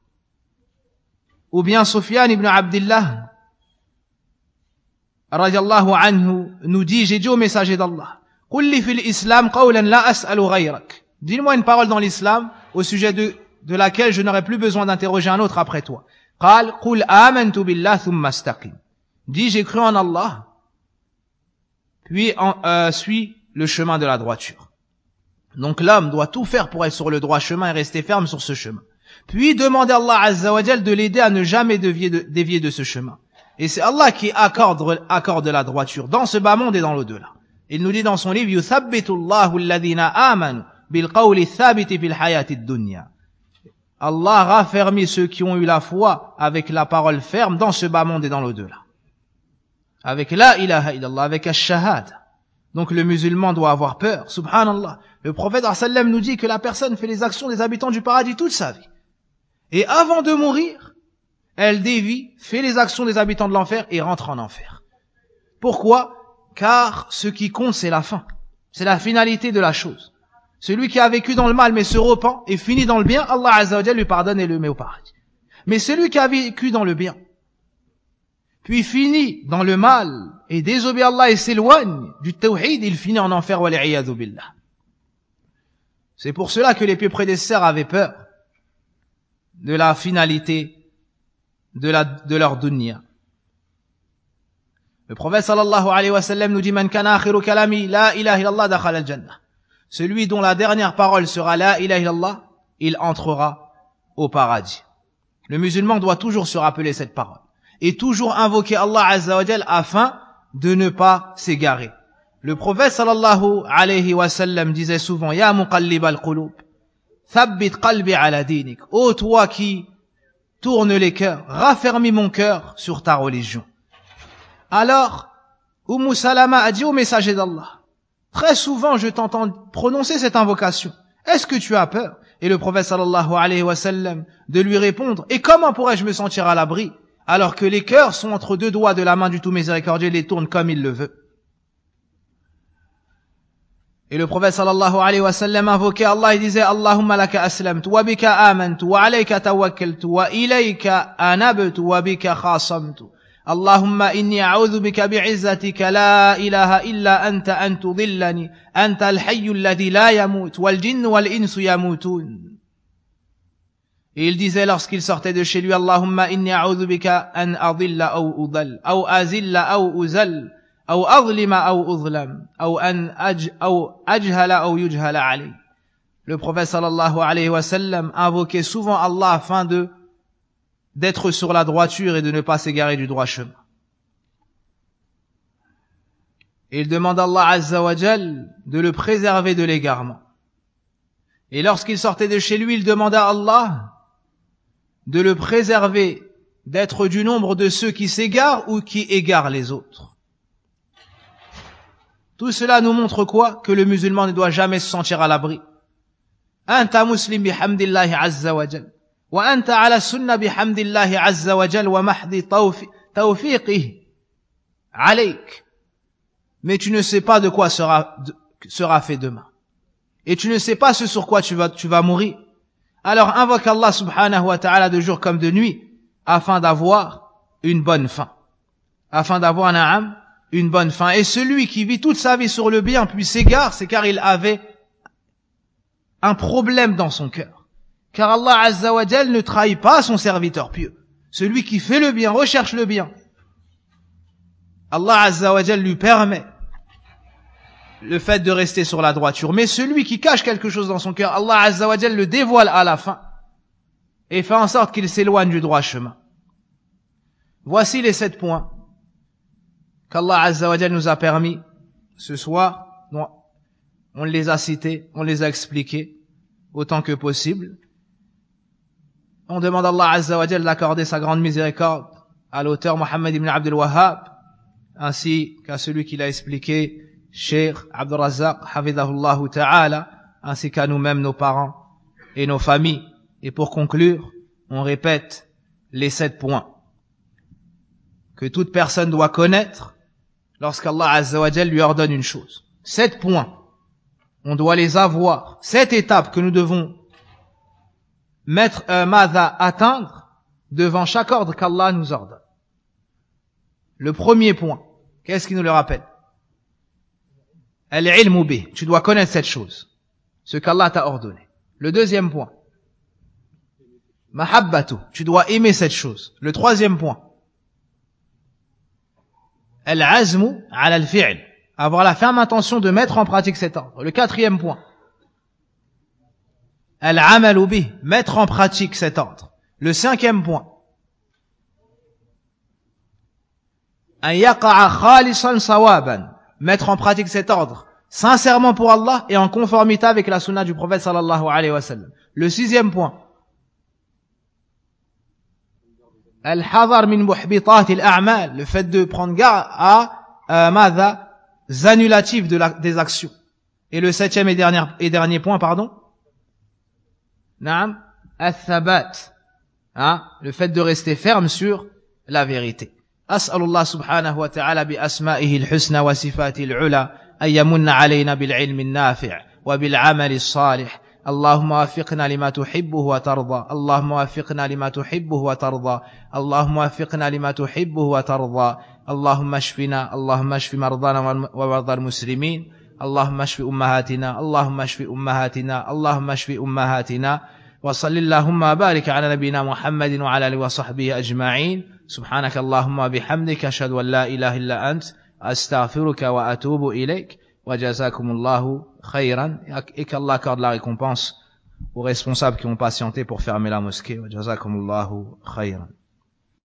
ou bien Sufyan ibn Abdillah, radiyallahu anhu, nous dit, j'ai dit au messager d'Allah, قل لي في الإسلام قولا لا أسأل غيرك. Dis-moi une parole dans l'islam au sujet de laquelle je n'aurai plus besoin d'interroger un autre après toi. قال قل آمنت بالله ثم استقم. Dis, j'ai cru en Allah, puis suis le chemin de la droiture. Donc l'homme doit tout faire pour être sur le droit chemin et rester ferme sur ce chemin. Puis demander à Allah Azza wa Jal de l'aider à ne jamais dévier de ce chemin. Et c'est Allah qui accorde la droiture dans ce bas monde et dans l'au-delà. Il nous dit dans son livre يُثَبِّتُ اللَّهُ الَّذِينَ آمَنُوا بِالْقَوْلِ الثَّابِتِ فِي الْحَيَاةِ الدُّنْيَا. Allah raffermit ceux qui ont eu la foi avec la parole ferme dans ce bas monde et dans l'au-delà. Avec la ilaha illallah, avec ash-shahada. Donc le musulman doit avoir peur, subhanallah. Le prophète sallam nous dit que la personne fait les actions des habitants du paradis toute sa vie. Et avant de mourir, elle dévie, fait les actions des habitants de l'enfer et rentre en enfer. Pourquoi? Car ce qui compte, c'est la fin. C'est la finalité de la chose. Celui qui a vécu dans le mal mais se repent et finit dans le bien, Allah Azza wa Jalla lui pardonne et le met au paradis. Mais celui qui a vécu dans le bien, puis finit dans le mal et désobéit à Allah et s'éloigne du tawhid, il finit en enfer, wal-'iyadhu billah. C'est pour cela que les pieux prédécesseurs avaient peur de la finalité de leur dunya. Le prophète sallallahu alayhi wa sallam nous dit Man kana akhiru kalami la ilaha illallah dakhala al-jannah. Celui dont la dernière parole sera la ilaha illallah, il entrera au paradis. Le musulman doit toujours se rappeler cette parole et toujours invoquer Allah Azza wa Jal afin de ne pas s'égarer. Le prophète sallallahu alayhi wa sallam disait souvent Ya muqallib al-qulub thabbit qalbi ala dinik. Ô toi qui tourne les cœurs, raffermis mon cœur sur ta religion. Alors, Salama a dit au messager d'Allah, très souvent je t'entends prononcer cette invocation. Est-ce que tu as peur? Et le prophète sallallahu alayhi wa sallam de lui répondre, et comment pourrais-je me sentir à l'abri alors que les cœurs sont entre deux doigts de la main du tout miséricordieux et les tournent comme il le veut? Et le prophète sallallahu alayhi wa sallam invoquait Allah et disait Allahumma laka aslamtu wa bika amantu wa alayka tawakkaltu wa ilayka anabtu wa bika khasamtu. Allahumma inni a'udhu bika bi'izzatika la ilaha illa anta an tudillani anta al-hayyu alladhi la yamut wal jinnu wal insu yamutun. Et il disait lorsqu'il sortait de chez lui Allahumma inni a'udhu bika an adilla aw udall aw azilla aw uzal أو أظلم أو أظلم أو أجهل أو يجهل علي. Le prophète sallallahu alayhi wa sallam invoquait souvent Allah afin d'être sur la droiture et de ne pas s'égarer du droit chemin. Et il demande à Allah Azza wa Jal de le préserver de l'égarement. Et lorsqu'il sortait de chez lui, il demanda à Allah de le préserver d'être du nombre de ceux qui s'égarent ou qui égarent les autres. Tout cela nous montre quoi? Que le musulman ne doit jamais se sentir à l'abri. Anta muslim bihamdillahi azza wa jal. Wa anta ala sunna bihamdillahi azza wa jal wa mahdi tawfiqih alayk. Mais tu ne sais pas de quoi sera fait demain. Et tu ne sais pas ce sur quoi tu vas mourir. Alors invoque Allah subhanahu wa ta'ala de jour comme de nuit afin d'avoir une bonne fin. Afin d'avoir une bonne fin. Et celui qui vit toute sa vie sur le bien puis s'égare, c'est car il avait un problème dans son cœur. Car Allah Azza wa Jal ne trahit pas son serviteur pieux. Celui qui fait le bien, recherche le bien. Allah Azza wa Jal lui permet le fait de rester sur la droiture. Mais celui qui cache quelque chose dans son cœur, Allah Azza wa Jal le dévoile à la fin et fait en sorte qu'il s'éloigne du droit chemin. Voici les 7 points qu'Allah Azza wa Jal nous a permis ce soir. On les a cités, on les a expliqués autant que possible. On demande à Allah Azza wa Jal d'accorder sa grande miséricorde à l'auteur Mohammed ibn Abdul Wahhab ainsi qu'à celui qui l'a expliqué, Cheikh Abdul Razzaq Hafidhahullah Ta'ala, ainsi qu'à nous-mêmes, nos parents et nos familles. Et pour conclure, on répète les 7 points que toute personne doit connaître lorsqu'Allah Azza wa Jal lui ordonne une chose. 7 points, on doit les avoir. 7 étapes que nous devons atteindre devant chaque ordre qu'Allah nous ordonne. Le premier point, qu'est-ce qui nous le rappelle? Al-ilmu bih, tu dois connaître cette chose, ce qu'Allah t'a ordonné. Le deuxième point, mahabbatu, tu dois aimer cette chose. Le troisième point, al-azmu ala al-fi'l, avoir la ferme intention de mettre en pratique cet ordre. Le quatrième point, al-amalu bih, mettre en pratique cet ordre. Le cinquième point, an yaqa'a khalisan sawaban, mettre en pratique cet ordre sincèrement pour Allah et en conformité avec la sunna du prophète sallallahu alayhi wa sallam. Le sixième point, al-hadar min muhbitat al-a'mal, le fait de prendre garde à annulatifs des actions. Et le septième et dernier point, na'am, al-thabat, le fait de rester ferme sur la vérité. أسأل الله سبحانه وتعالى بأسمائه الحسنى وصفاته العلى أن يمن علينا بالعلم النافع وبالعمل الصالح. اللهم وفقنا لما تحبه وترضى. اللهم وفقنا لما تحبه وترضى. اللهم وفقنا لما تحبه وترضى. اللهم اشفنا. اللهم اشف مرضانا ومرضى المسلمين. اللهم اشف أمهاتنا. اللهم اشف أمهاتنا. اللهم اشف أمهاتنا. وصل اللهم وبارك على نبينا محمد وعلى آله وصحبه أجمعين. سبحانك اللهم وبحمدك أشهد أن لا إله إلا أنت أستغفرك وأتوب إليك وجزاكم الله خيرا. Et qu'Allah accorde la récompense aux responsables qui ont patienté pour fermer la mosquée. وجزاكم الله خيرا.